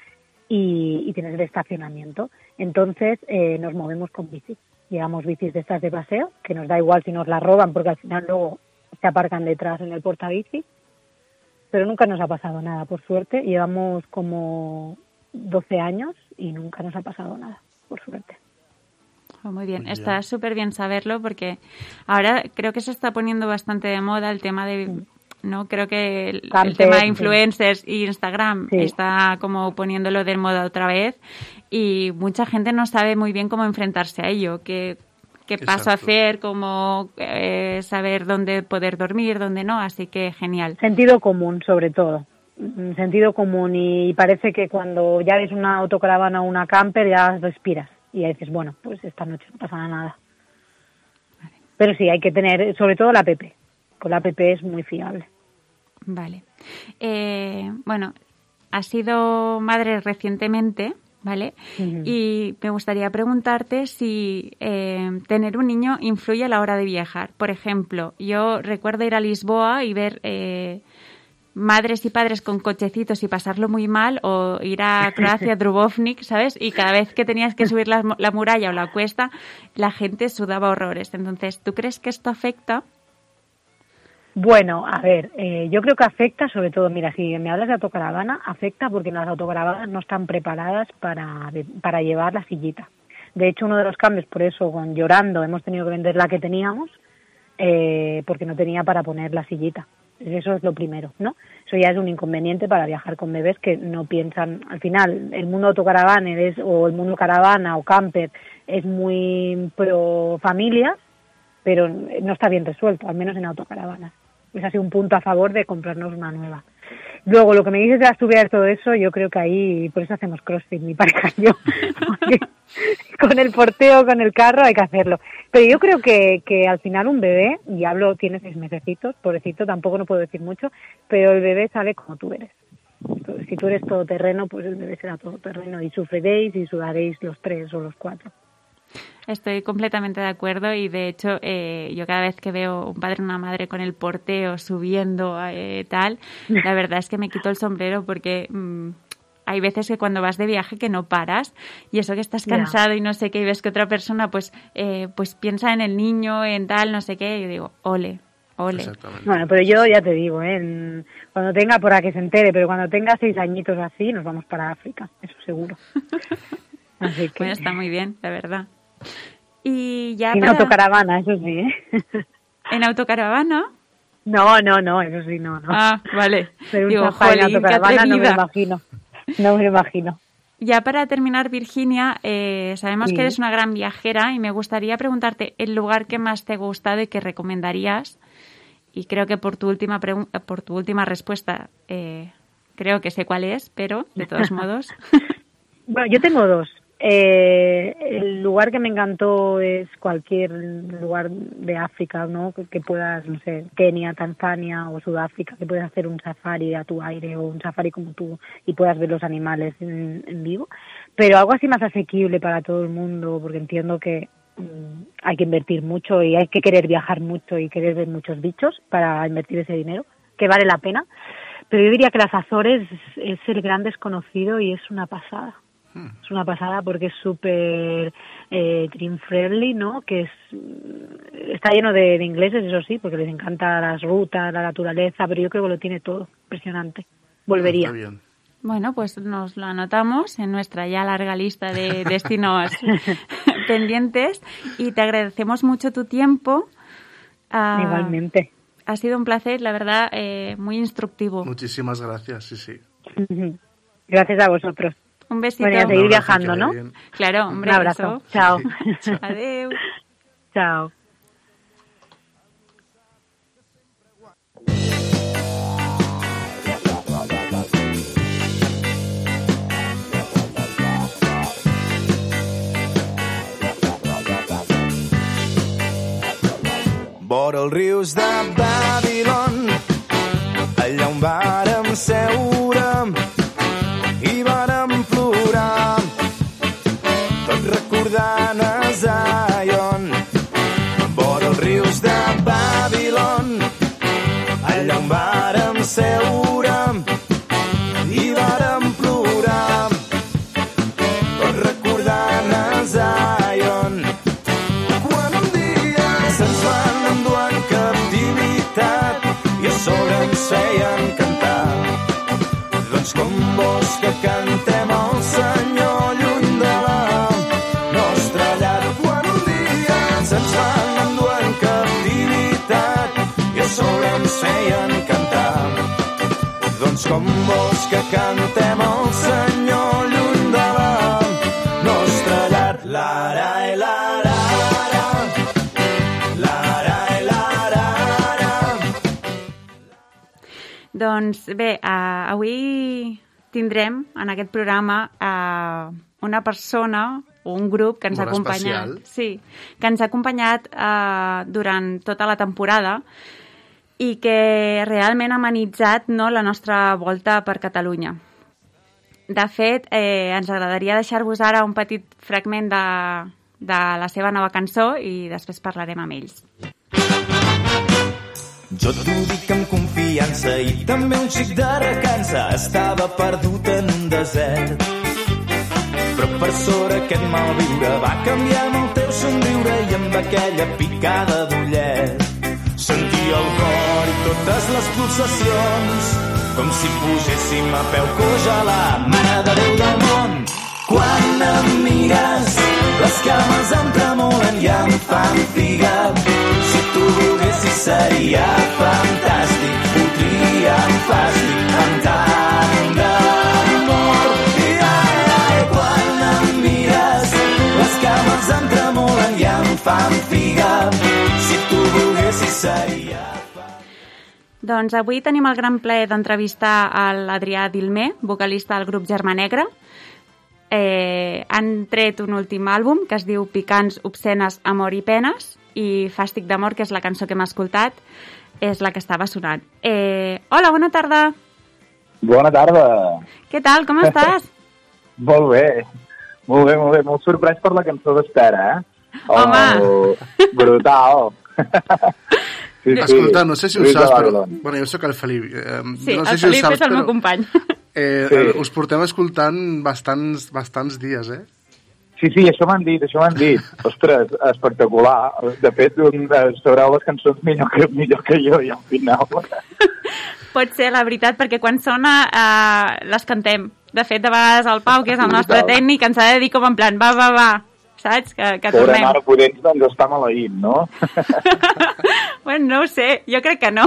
y tienes el estacionamiento. Entonces nos movemos con bicis. Llevamos bicis de estas de paseo, que nos da igual si nos las roban, porque al final luego se aparcan detrás en el portabici, pero nunca nos ha pasado nada, por suerte. Llevamos como 12 años y nunca nos ha pasado nada, por suerte. Oh, muy bien, está súper bien saberlo porque ahora creo que se está poniendo bastante de moda el tema de, ¿no? Creo que el tema de influencers y Instagram está como poniéndolo de moda otra vez y mucha gente no sabe muy bien cómo enfrentarse a ello, qué paso hacer, cómo saber dónde poder dormir, dónde no, así que genial. Sentido común, sobre todo. Sentido común, y parece que cuando ya ves una autocaravana o una camper ya respiras. Y ahí dices, bueno, pues esta noche no pasa nada. Pero sí, hay que tener, sobre todo la app. Con la app es muy fiable. Vale. Bueno, has sido madre recientemente, ¿vale? Uh-huh. Y me gustaría preguntarte si tener un niño influye a la hora de viajar. Por ejemplo, yo recuerdo ir a Lisboa y ver madres y padres con cochecitos y pasarlo muy mal, o ir a Croacia, Dubrovnik, ¿sabes? Y cada vez que tenías que subir la muralla o la cuesta, la gente sudaba horrores. Entonces, ¿tú crees que esto afecta? Bueno, a ver, yo creo que afecta sobre todo, mira, si me hablas de autocaravana, afecta porque las autocaravanas no están preparadas para llevar la sillita. De hecho, uno de los cambios, por eso, llorando, hemos tenido que vender la que teníamos, porque no tenía para poner la sillita. Eso es lo primero, ¿no? Eso ya es un inconveniente para viajar con bebés que no piensan. Al final, el mundo autocaravana o el mundo caravana o camper es muy pro familia, pero no está bien resuelto, al menos en autocaravanas. Es así un punto a favor de comprarnos una nueva. Luego, lo que me dices de las tuberías y todo eso, yo creo que ahí, por eso hacemos CrossFit, mi pareja y yo. Porque con el porteo, con el carro, hay que hacerlo. Pero yo creo que al final un bebé, y hablo, tiene 6 mesecitos, pobrecito, tampoco no puedo decir mucho, pero el bebé sale como tú eres. Si tú eres todoterreno, pues el bebé será todoterreno y sufriréis y sudaréis los 3 o los 4. Estoy completamente de acuerdo y de hecho yo cada vez que veo un padre o una madre con el porteo subiendo tal, la verdad es que me quito el sombrero porque hay veces que cuando vas de viaje que no paras y eso que estás cansado y no sé qué y ves que otra persona pues piensa en el niño, en tal, no sé qué, y yo digo, ole. Bueno, pero yo ya te digo, cuando tenga, por a que se entere, pero cuando tenga 6 añitos así nos vamos para África, eso seguro. Así que... Bueno, está muy bien, la verdad. Y ya en autocaravana, eso sí, ¿eh? ¿En autocaravana? No, eso sí, no. Ah, vale. Pero digo, en autocaravana no me imagino. Ya para terminar, Virginia, sabemos que eres una gran viajera y me gustaría preguntarte el lugar que más te ha gustado y que recomendarías. Y creo que por tu última respuesta creo que sé cuál es, pero de todos modos... Bueno, yo tengo 2. El lugar que me encantó es cualquier lugar de África, ¿no? Que puedas, no sé, Kenia, Tanzania o Sudáfrica, que puedas hacer un safari a tu aire o un safari como tú y puedas ver los animales en vivo. Pero algo así más asequible para todo el mundo, porque entiendo que hay que invertir mucho y hay que querer viajar mucho y querer ver muchos bichos para invertir ese dinero, que vale la pena. Pero yo diría que las Azores es el gran desconocido y es una pasada. Es una pasada porque es súper dream friendly, ¿no? Que está lleno de ingleses, eso sí, porque les encanta las rutas, la naturaleza, pero yo creo que lo tiene todo. Impresionante. Volvería. Está bien. Bueno, pues nos lo anotamos en nuestra ya larga lista de destinos pendientes y te agradecemos mucho tu tiempo. Igualmente. Ha sido un placer, la verdad, muy instructivo. Muchísimas gracias, sí. Gracias a vosotros. Un besito. Bueno, a seguir viajando, ¿no? Bien. Claro, hombre. Un abrazo. Eso. Chao. Adeu. Chao. Vora els rius de Babilòn, allà on vàrem seure i vàrem plorar, tot recordant a Zion. Vora els rius de Babilòn, allà on vàrem seure i vàrem plorar, tot recordant a Zion. Quan un dia se'ns van endur en captivitat i a sobre ens feien cantar, doncs com vols que cantem al Senyor lluny de la nostra llar. Quan un dia se'ns van endur en captivitat i a sobre ens feien cantar, doncs com vols que cantem al Senyor lluny de la nostra llar. L'arai, l'arara, l'arai, l'arara. Doncs bé, avui tindrem en aquest programa una persona o un grup que ens ha Molt acompanyat. especial. Sí, que ens ha acompanyat durant tota la temporada i que realment ha amenitzat, no, la nostra volta per Catalunya. De fet, ens agradaria deixar-vos ara un petit fragment de la seva nova cançó i després parlarem amb ells. Jo t'ho dic amb confiança i també un xic de recança. Estava perdut en un desert, però per sort aquest malviure va canviar amb el teu somriure i amb aquella picada d'ullet. Sentia el cor i totes les pulsacions, com si pugéssim a peu coix a la Mare de Déu del món. Quan em mires, les cames em tremolen i em fan figa. Si tu volguessis seria fantàstic, podríem fàstic amb tant d'amor. Quan em mires, les cames em tremolen i em fan figa. Si tu volguessis seria... Doncs avui tenim el gran plaer d'entrevistar a l'Adrià Dilmé, vocalista del grup Germà Negre. Han tret un últim àlbum que es diu Picants, obscenes, amor i penes, i Fàstic d'amor, que és la cançó que hem escoltat, és la que estava sonant. Hola, bona tarda. Bona tarda. Què tal, com estàs? Molt bé, molt bé, molt bé. Molt sorprès per la cançó d'Espera, Home! Brutal. Sí. Escolta, no sé si ho saps, però... Bueno, jo soc el Felip. Sí, no sé el Felip és el meu company. Us portem escoltant bastants dies, eh? Sí, això m'han dit. Ostres, espectacular. De fet, sabreu les cançons millor que jo, i al final. Pot ser, la veritat, perquè quan sona les cantem. De fet, de vegades el Pau, que és el nostre tècnic, ens ha de dir com en plan, va, saps? Que tornem. Pobre Mare Pudents, doncs està maleït, no? Bueno, no ho sé, jo crec que no.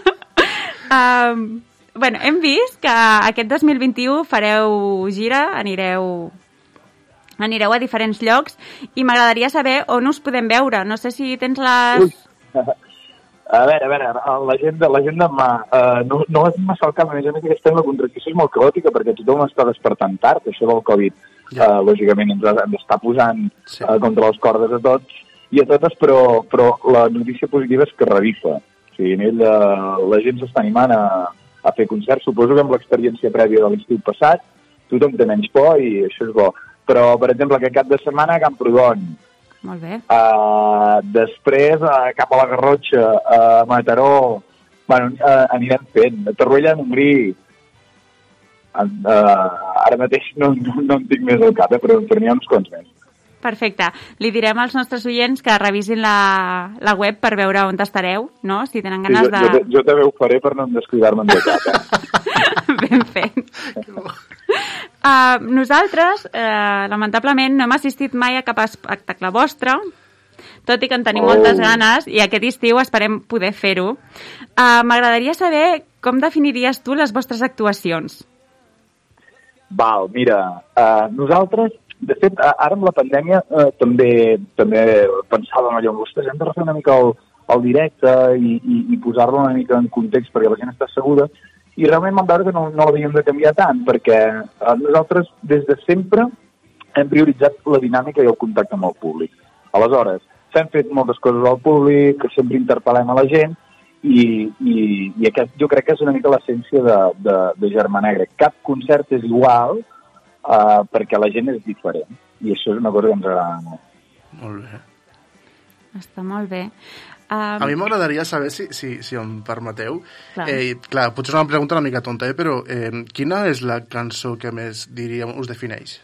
Bueno, hem vist que aquest 2021 fareu gira, anireu a diferents llocs i m'agradaria saber on us podem veure. No sé si tens les... A veure, l'agenda en mà. No és massa al cap, a més aquesta la contracció és molt caòtica perquè tothom està despertant tard, això del Covid. Lògicament ens està posant contra les cordes a tots i a totes, però la notícia positiva és que revifa. O sigui, la gent s'està animant a fer concerts. Suposo que amb l'experiència prèvia de l'estiu passat tothom té menys por i això és bo. Però, per exemple, aquest cap de setmana a Camprodon. Molt bé. Després, cap a la Garrotxa, a Mataró. Bueno, anirem fent. A Torroella de Montgrí. Ara mateix no en tinc més al cap, però n'hi ha uns quants més. Perfecte. Li direm als nostres oients que revisin la web per veure on estareu, no? Si tenen ganes de... Jo també ho faré per no descuidar-me'n de cap. Ben fet. Nosaltres, lamentablement, no hem assistit mai a cap espectacle vostre, tot i que en tenim moltes ganes, i aquest estiu esperem poder fer-ho. M'agradaria saber com definiries tu les vostres actuacions. Val, mira, nosaltres, de fet, ara amb la pandèmia també pensàvem allò, ostres, hem de refer una mica el directe i posar-lo una mica en context perquè la gent està asseguda, i realment vam veure que no l'havíem de canviar tant, perquè nosaltres des de sempre hem prioritzat la dinàmica i el contacte amb el públic. Aleshores, s'han fet moltes coses al públic, que sempre interpel·lem a la gent, i aquest jo crec que és una mica l'essència de Germà Negre. Cap concert és igual perquè la gent és diferent, i això és una cosa que ens agrada molt. Molt bé. Està molt bé. A mi m'agradaria saber, si em permeteu, clar, potser és una pregunta una mica tonta, però quina és la cançó que més, diríem, us defineix?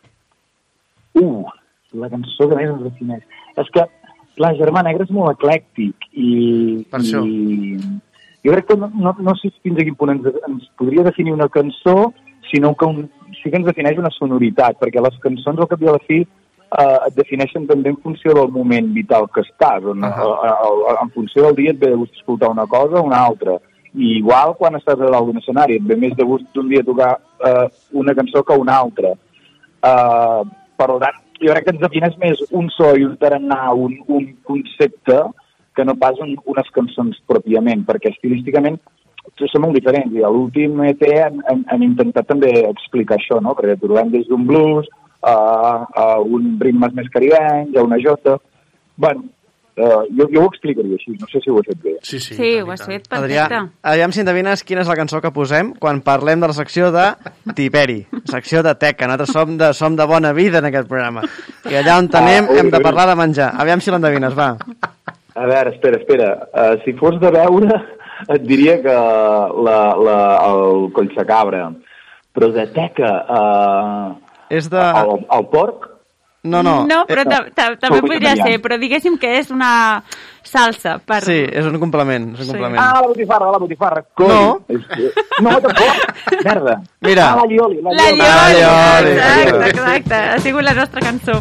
La cançó que més ens defineix. És que, clar, Germà Negre és molt eclèctic i jo crec que no sé fins a quin punt ens podria definir una cançó, sinó que sí que ens defineix una sonoritat, perquè les cançons al cap i a la fi et defineixen també en funció del moment vital que estàs, en funció del dia et ve de gust escoltar una cosa o una altra, i igual quan estàs a dalt d'un escenari et ve més de gust d'un dia tocar una cançó que una altra. Per tant, jo crec que ens defineix més un so i un tarannà, un concepte, que no pas unes cançons pròpiament, perquè estilísticament són molt diferents, i a l'últim EP han intentat també explicar això, no? Perquè trobem des d'un blues a un ritmes més caribenys, a una jota. Bueno, Jo ho explicaria així, no sé si ho he fet bé. Sí, ho has fet perfecte. Adrià, aviam si endevines quina és la cançó que posem quan parlem de la secció de Tiperi, secció de teca. Nosaltres som de bona vida en aquest programa. I allà on anem hem de parlar de menjar. Aviam si l'endevines, va. A veure, espera. Si fos de beure, et diria que el Collsacabra. Però de teca... És de... El porc? No. No, però també podria ser, però diguéssim que és una salsa. Sí, és un complement. Ah, la botifarra. No. No, tampoc. Merda. Mira. La Lioli. La Lioli. Exacte. Ha sigut la nostra cançó.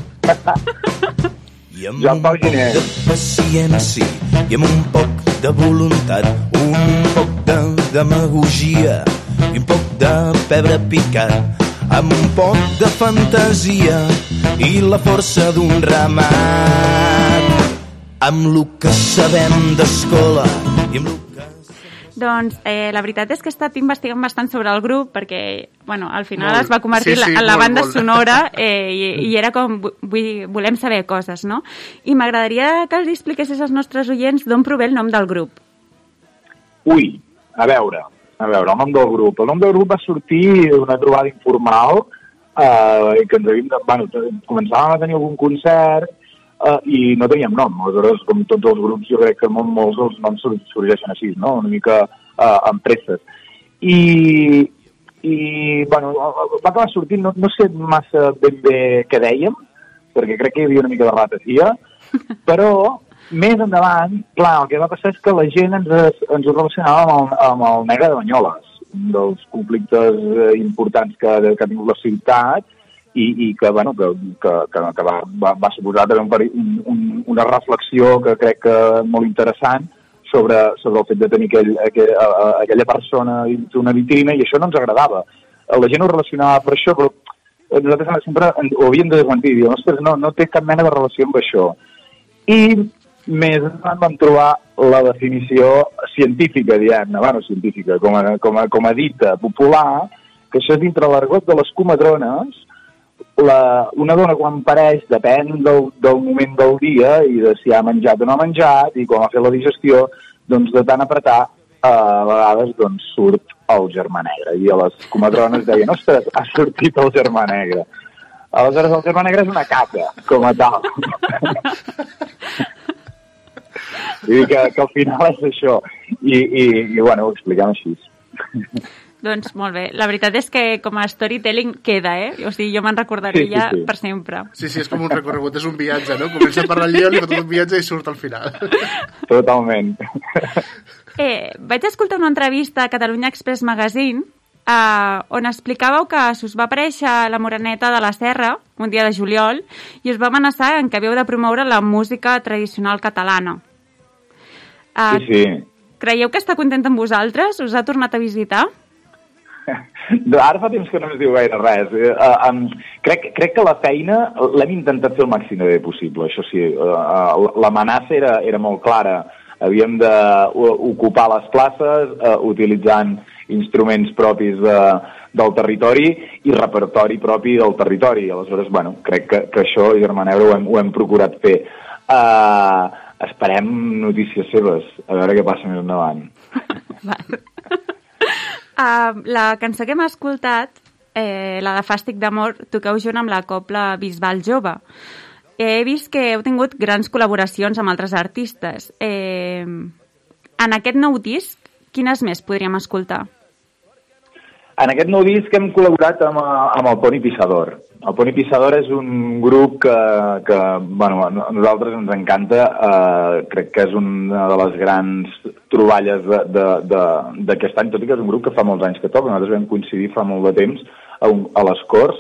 I amb un poc de paciència i amb un poc de voluntat, un poc de demagogia i un poc de pebre picat, amb un poc de fantasia i la força d'un ramat, amb lo que sabem d'escola i amb lo que... Doncs la veritat és que he estat investigant bastant sobre el grup perquè, al final es va convertir en la banda sonora i era com, volem saber coses, no? I m'agradaria que els expliquessis als nostres oients d'on prové el nom del grup. Ui, a veure, el nom del grup. El nom del grup va sortir d'una trobada informal i que ens havíem començàvem a tenir algun concert i no teníem nom. Aleshores, com tots els grups, jo crec que molts dels noms sorgeixen així, no? Una mica amb presses. I va acabar sortint, no sé massa ben bé què dèiem, perquè crec que hi havia una mica de ratesia, però més endavant, clar, el que va passar és que la gent ens ho relacionava amb el Negre de Banyoles, un dels conflictes importants que ha tingut la ciutat i que va suposar també una reflexió que crec que molt interessant sobre el fet de tenir aquella persona dins una vitrina, i això no ens agradava. La gent ho relacionava per això, però nosaltres sempre ho havíem de desmentir, dir, ostres, no té cap mena de relació amb això. I més endavant vam trobar la definició científica, científica, com a dita popular, que això és dintre l'argot de les comadrones. Una dona quan pareix depèn del moment del dia i de si ha menjat o no ha menjat, i quan ha fet la digestió, doncs de tant apretar, a vegades surt el germà negre. I a les comadrones deien, ostres, ha sortit el germà negre. Aleshores, el germà negre és una caca, com a tal. Vull dir que al final és això. I ho expliquem així. Doncs molt bé. La veritat és que com a storytelling queda, O sigui, jo me'n recordaria per sempre. Sí, és com un recorregut, és un viatge, no? Comença per la Lioli, fa tot un viatge i surt al final. Totalment. Vaig escoltar una entrevista a Catalunya Express Magazine on explicàveu que us va aparèixer la Moreneta de la Serra un dia de juliol i us va amenaçar en que havíeu de promoure la música tradicional catalana. Sí. Creieu que està content amb vosaltres? Us ha tornat a visitar? Ara fa temps que no ens diu gaire res. Crec que la feina l'hem intentat fer el màxim de bé possible, això sí. L'amenaça era molt clara. Havíem d'ocupar les places utilitzant instruments propis del territori i repertori propi del territori. Aleshores, crec que això, Germà Negre, ho hem procurat fer. Esperem notícies seves, a veure què passa més endavant. La cançó que hem escoltat, la de Fàstic d'amor, toqueu junt amb la Cobla Bisbal Jove. He vist que heu tingut grans col·laboracions amb altres artistes. En aquest nou disc, quines més podríem escoltar? En aquest nou disc hem col·laborat amb el Poni Pissador. El Poni Pissador és un grup que a nosaltres ens encanta. Crec que és una de les grans troballes d'aquest any, tot i que és un grup que fa molts anys que toca. Nosaltres vam coincidir fa molt de temps a les Corts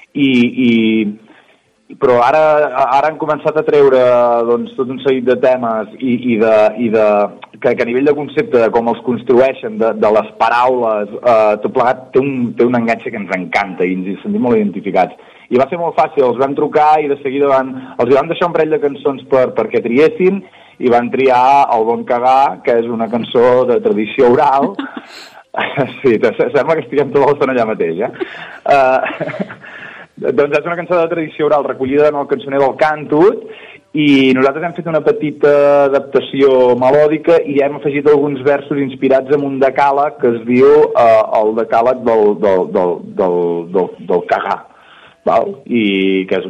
però ara han començat a treure tot un seguit de temes i que a nivell de concepte, de com els construeixen, de les paraules, tot plegat té un enganxe que ens encanta i ens hi sentim molt identificats. I va ser molt fàcil, els vam trucar i de seguida els vam deixar un parell de cançons perquè triessin i van triar El bon cagar, que és una cançó de tradició oral. Sí, sembla que estiguem tota l'estona allà mateix, Doncs és una cançó de tradició oral recollida en el cançoner del Cantut, i nosaltres hem fet una petita adaptació melòdica i hem afegit alguns versos inspirats en un decàleg que es diu el decàleg del cagà, val? I que és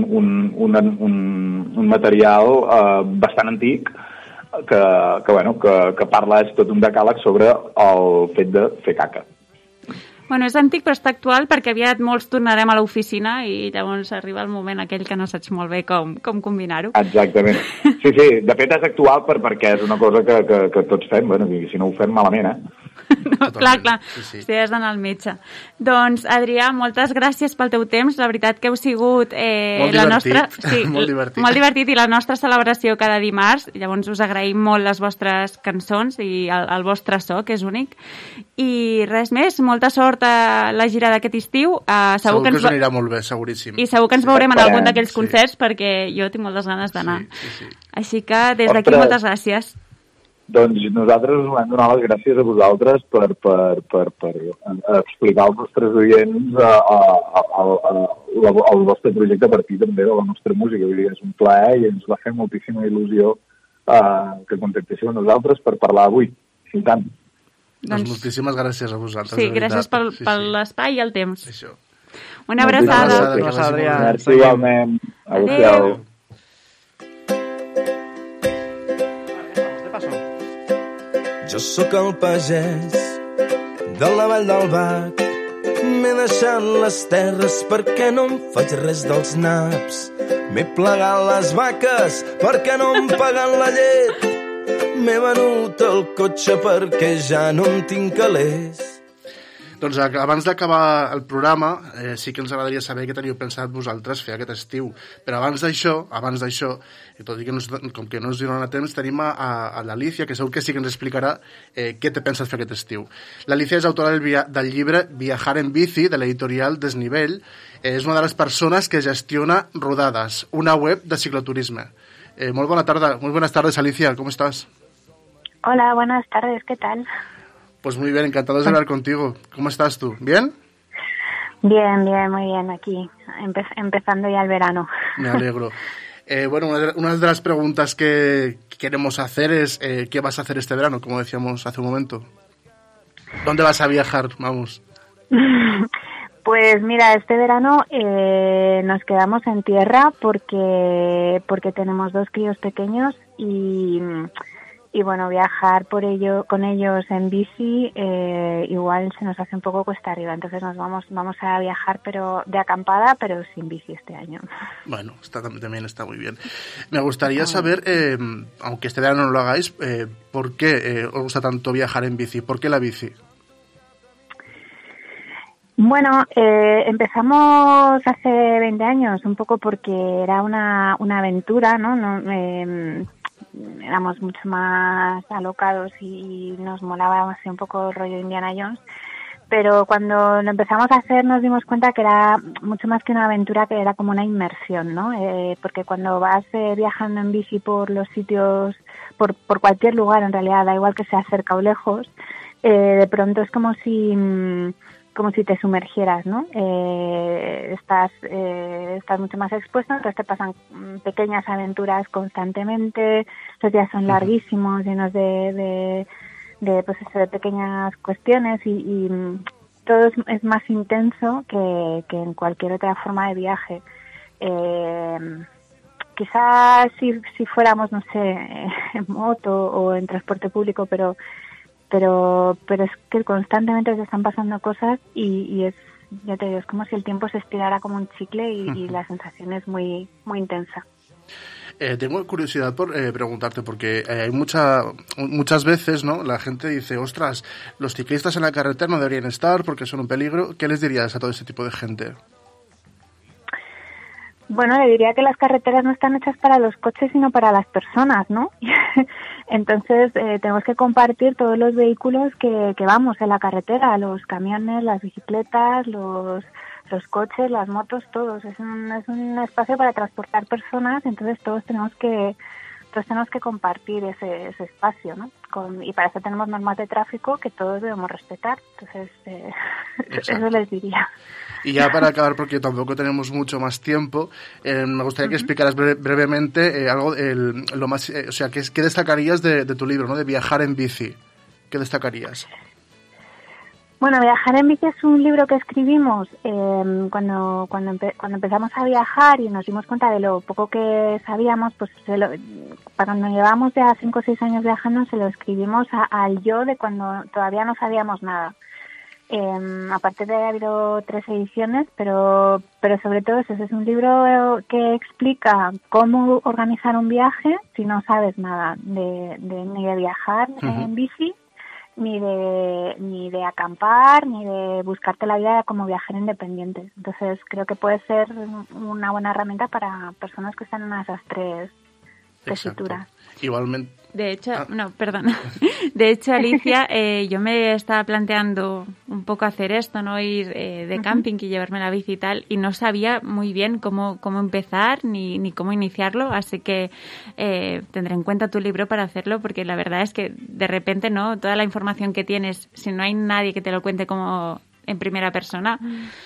un material bastant antic que parla, és tot un decàleg sobre el fet de fer caca. Bueno, és antic però està actual perquè aviat molts tornarem a l'oficina i llavors arriba el moment aquell que no saps molt bé com combinar-ho. Exactament. Sí, de fet és actual perquè és una cosa que tots fem, bueno, i si no ho fem malament, No, clar. Sí. Has d'anar al metge. Doncs, Adrià, moltes gràcies pel teu temps. La veritat que heu sigut molt divertit. Molt divertit i la nostra celebració cada dimarts. Llavors us agraïm molt les vostres cançons i el vostre so, que és únic. I res més, molta sort a la gira d'aquest estiu. Segur que us anirà molt bé, seguríssim. I segur que ens veurem en algun d'aquells concerts perquè jo tinc moltes ganes d'anar. Sí. Així que des d'aquí moltes gràcies. Doncs nosaltres us volem donar les gràcies a vosaltres per explicar als nostres oients el vostre projecte a partir també de la nostra música. Vull dir, és un plaer i ens va fer moltíssima il·lusió que contactéssiu amb nosaltres per parlar avui. I tant. Doncs moltíssimes gràcies a vosaltres. Sí, gràcies per l'espai i el temps. Això. Una abraçada. Merci, igualment. Adéu. Jo sóc el pagès de la vall del Bac. M'he deixat les terres perquè no em faig res dels naps. M'he plegat les vaques perquè no em paguen la llet. M'he venut el cotxe perquè ja no en tinc calés. Doncs abans d'acabar el programa, sí que ens agradaria saber què teniu pensat vosaltres fer aquest estiu. Però abans d'això, i tot i que com que no ens donen a temps, tenim a l'Alicia, que segur que sí que ens explicarà què te penses fer aquest estiu. L'Alicia és autora del llibre Viajar en bici, de l'editorial Desnivell. És una de les persones que gestiona Rodades, una web de cicloturisme. Muy buenas tardes, Alicia, ¿cómo estás? Hola, buenas tardes, ¿qué tal? Pues muy bien, encantados de hablar contigo. ¿Cómo estás tú? ¿Bien? Bien, muy bien, aquí, empezando ya el verano. Me alegro. Bueno, una de las preguntas que queremos hacer es ¿qué vas a hacer este verano? Como decíamos hace un momento. ¿Dónde vas a viajar? Vamos. Pues mira, este verano nos quedamos en tierra porque tenemos 2 críos pequeños y bueno, viajar con ellos en bici igual se nos hace un poco cuesta arriba, entonces nos vamos a viajar pero de acampada, pero sin bici este año. Bueno, también está muy bien. Me gustaría saber, aunque este verano no lo hagáis, ¿por qué os gusta tanto viajar en bici? ¿Por qué la bici? Bueno, empezamos hace 20 años un poco porque era una aventura, ¿no? Éramos mucho más alocados y nos molaba así un poco el rollo Indiana Jones, pero cuando lo empezamos a hacer nos dimos cuenta que era mucho más que una aventura, que era como una inmersión, ¿no? Porque cuando vas viajando en bici por los sitios, por cualquier lugar en realidad, da igual que sea cerca o lejos, de pronto es como si te sumergieras, ¿no? Estás mucho más expuesto, entonces te pasan pequeñas aventuras constantemente, los días son larguísimos, llenos de pequeñas cuestiones y todo es más intenso que en cualquier otra forma de viaje. Quizás si fuéramos, no sé, en moto o en transporte público, pero es que constantemente se están pasando cosas y es, ya te digo, es como si el tiempo se estirara como un chicle y la sensación es muy, muy intensa. Tengo curiosidad por preguntarte, porque hay muchas veces, ¿no? La gente dice, ostras, los ciclistas en la carretera no deberían estar porque son un peligro. ¿Qué les dirías a todo este tipo de gente? Bueno, le diría que las carreteras no están hechas para los coches, sino para las personas, ¿no? Entonces, tenemos que compartir todos los vehículos que vamos en la carretera, los camiones, las bicicletas, los coches, las motos, todos. Es un espacio para transportar personas, entonces todos tenemos que después tenemos que compartir ese espacio, ¿no? Y para eso tenemos normas de tráfico que todos debemos respetar. Entonces, eso les diría. Y ya para acabar, porque tampoco tenemos mucho más tiempo, me gustaría que explicaras brevemente algo, lo más, o sea, ¿qué destacarías de tu libro, ¿no? De Viajar en bici. ¿Qué destacarías? Bueno, Viajar en bici es un libro que escribimos cuando empezamos a viajar y nos dimos cuenta de lo poco que sabíamos, pues cuando llevamos ya 5 o 6 años viajando, se lo escribimos al yo de cuando todavía no sabíamos nada. Aparte de ha habido 3 ediciones, pero sobre todo es un libro que explica cómo organizar un viaje si no sabes nada ni de viajar en bici, ni de acampar, ni de buscarte la vida como viajero independiente. Entonces creo que puede ser una buena herramienta para personas que están en esas 3 tesituras. Igualmente. De hecho, De hecho, Alicia, yo me estaba planteando un poco hacer esto, ¿no? Ir de camping y llevarme la bici y tal, y no sabía muy bien cómo empezar ni cómo iniciarlo, así que tendré en cuenta tu libro para hacerlo, porque la verdad es que de repente, ¿no? Toda la información que tienes, si no hay nadie que te lo cuente como en primera persona,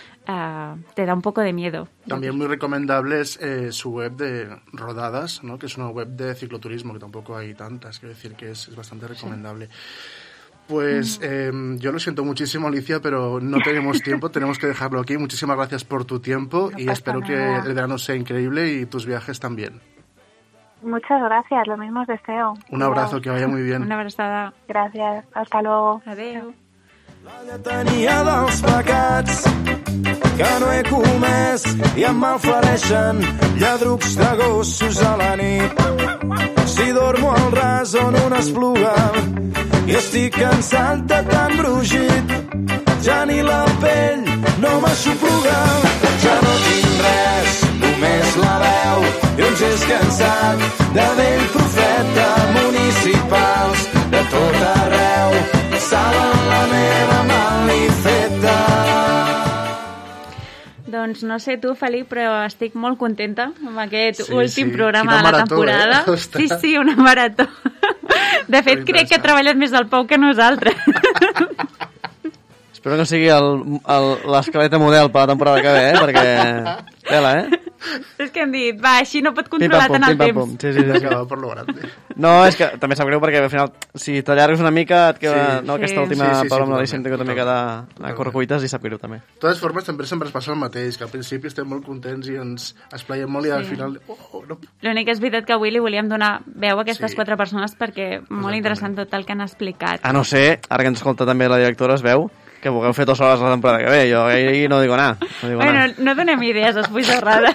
te da un poco de miedo. También muy recomendable es su web de Rodadas, ¿no? Que es una web de cicloturismo, que tampoco hay tantas, quiero decir que es bastante recomendable. Sí. Pues yo lo siento muchísimo, Alicia, pero no tenemos tiempo, tenemos que dejarlo aquí. Muchísimas gracias por tu tiempo y espero que el verano sea increíble y tus viajes también. Muchas gracias, lo mismo os deseo. Un abrazo, que vaya muy bien. Una abrazada. Gràcies, hasta luego. Adéu. La lletania dels pecats que no he comès i em malfereixen lladrucs de gossos a la nit. Si dormo al ras o en un espluga i estic cansat de tan brugit, ja ni la pell no m'aixopluga. Ja no tinc res, només la veu i un gest cansat de vell profeta. Municipals de tot arreu saben la meva malifeta. Doncs no sé tu, Felip, però estic molt contenta amb aquest últim programa de la temporada. Sí, una marató. De fet, crec que ha treballat més del Pau que nosaltres. Espero que sigui l'escaleta model per la temporada que ve, perquè... Tela, És que hem dit, va, així no pot controlar tant el temps. Sí. Acaba per lo grande. No, és que també sap greu perquè al final, si t'allargues una mica, et queda aquesta última paraula amb l'Alicia que una mica de correcuites i sap greu també. De totes formes, sempre es passa el mateix, que al principi estem molt contents i ens esplaiem molt i al final... No. L'únic és veritat que avui li volíem donar veu a aquestes 4 persones perquè molt interessant tot el que han explicat. A no ser, ara que ens escolta també la directora, es veu que vulgueu fer 2 hores la temporada que ve. Jo ahí no digo nada. No donem idees, després d'errada.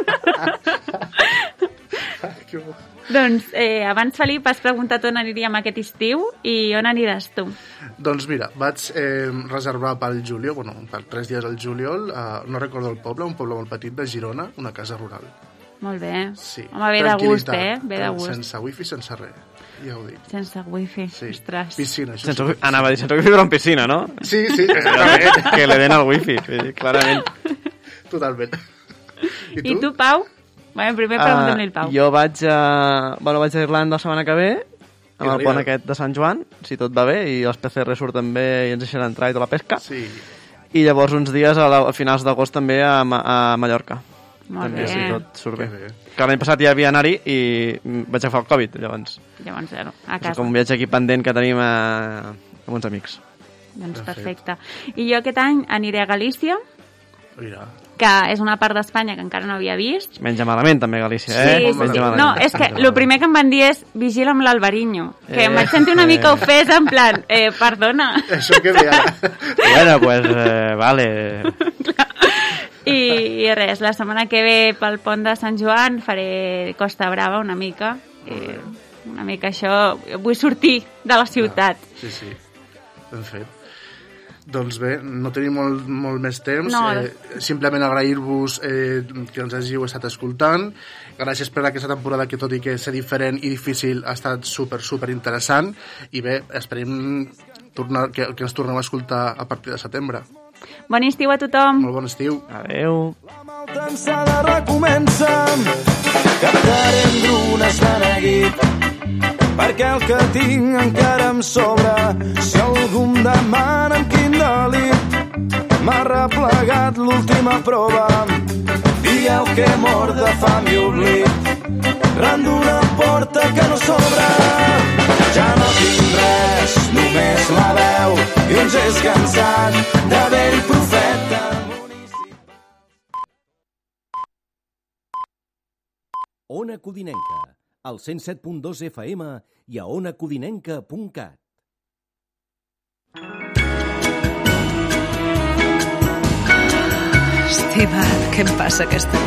Doncs abans, Felip, has preguntat on aniríem aquest estiu i on aniràs tu? Doncs mira, vaig reservar pel juliol, per 3 dies al juliol, no recordo el poble, un poble molt petit de Girona, una casa rural. Molt bé. Sí. Home, ve de gust, Ve de gust. Sense wifi, sense res. Ja ho dic. Sense wifi, ostres. Piscina, això. Anava a dir, sense wifi però en piscina, no? Sí, exactament. Que le den el wifi, clarament. Totalment. I tu, Pau? Bueno, primer preguntem-li al Pau. Jo vaig a Irlanda la setmana que ve, amb el pont aquest de Sant Joan, si tot va bé, i els PCR surten bé i ens deixen entrar i tota la pesca. Sí. I llavors uns dies a finals d'agost també a Mallorca. Molt també, bé. si tot surt bé. Que l'any passat ja havia anar-hi i vaig agafar el Covid, llavors zero, a casa. És com un viatge aquí pendent que tenim amb uns amics. Doncs perfecte. I jo aquest any aniré a Galícia, Mira. que és una part d'Espanya que encara no havia vist. Menja malament també Galícia, Sí. No, és que el primer que em van dir és vigila amb l'Alvariño, que em vaig sentir una mica ofès, en plan, perdona. Això que ve ara. Bueno, pues, vale. I res, la setmana que ve pel pont de Sant Joan faré Costa Brava una mica. Una mica això, vull sortir de la ciutat. Sí, ben fet. Doncs bé, no tenim molt més temps. Simplement agrair-vos que ens hàgiu estat escoltant. Gràcies per aquesta temporada que, tot i que ser diferent i difícil, ha estat super interessant. I bé, esperem que ens tornem a escoltar a partir de setembre. Bon estiu a tothom. Molt bon estiu. Adéu. La maltensada recomença, captarem d'unes de neguit, perquè el que tinc encara em sobra. Si algú em demana amb quin delit m'ha replegat l'última prova, dieu que mort de fam i oblit, ran d'una porta que no s'obre. Ja no tinc res, només la veu i un gest cansat de vell profeta. Ona Codinenca, al 107.2 FM i a onacodinenca.cat. Estimat, què em passa aquesta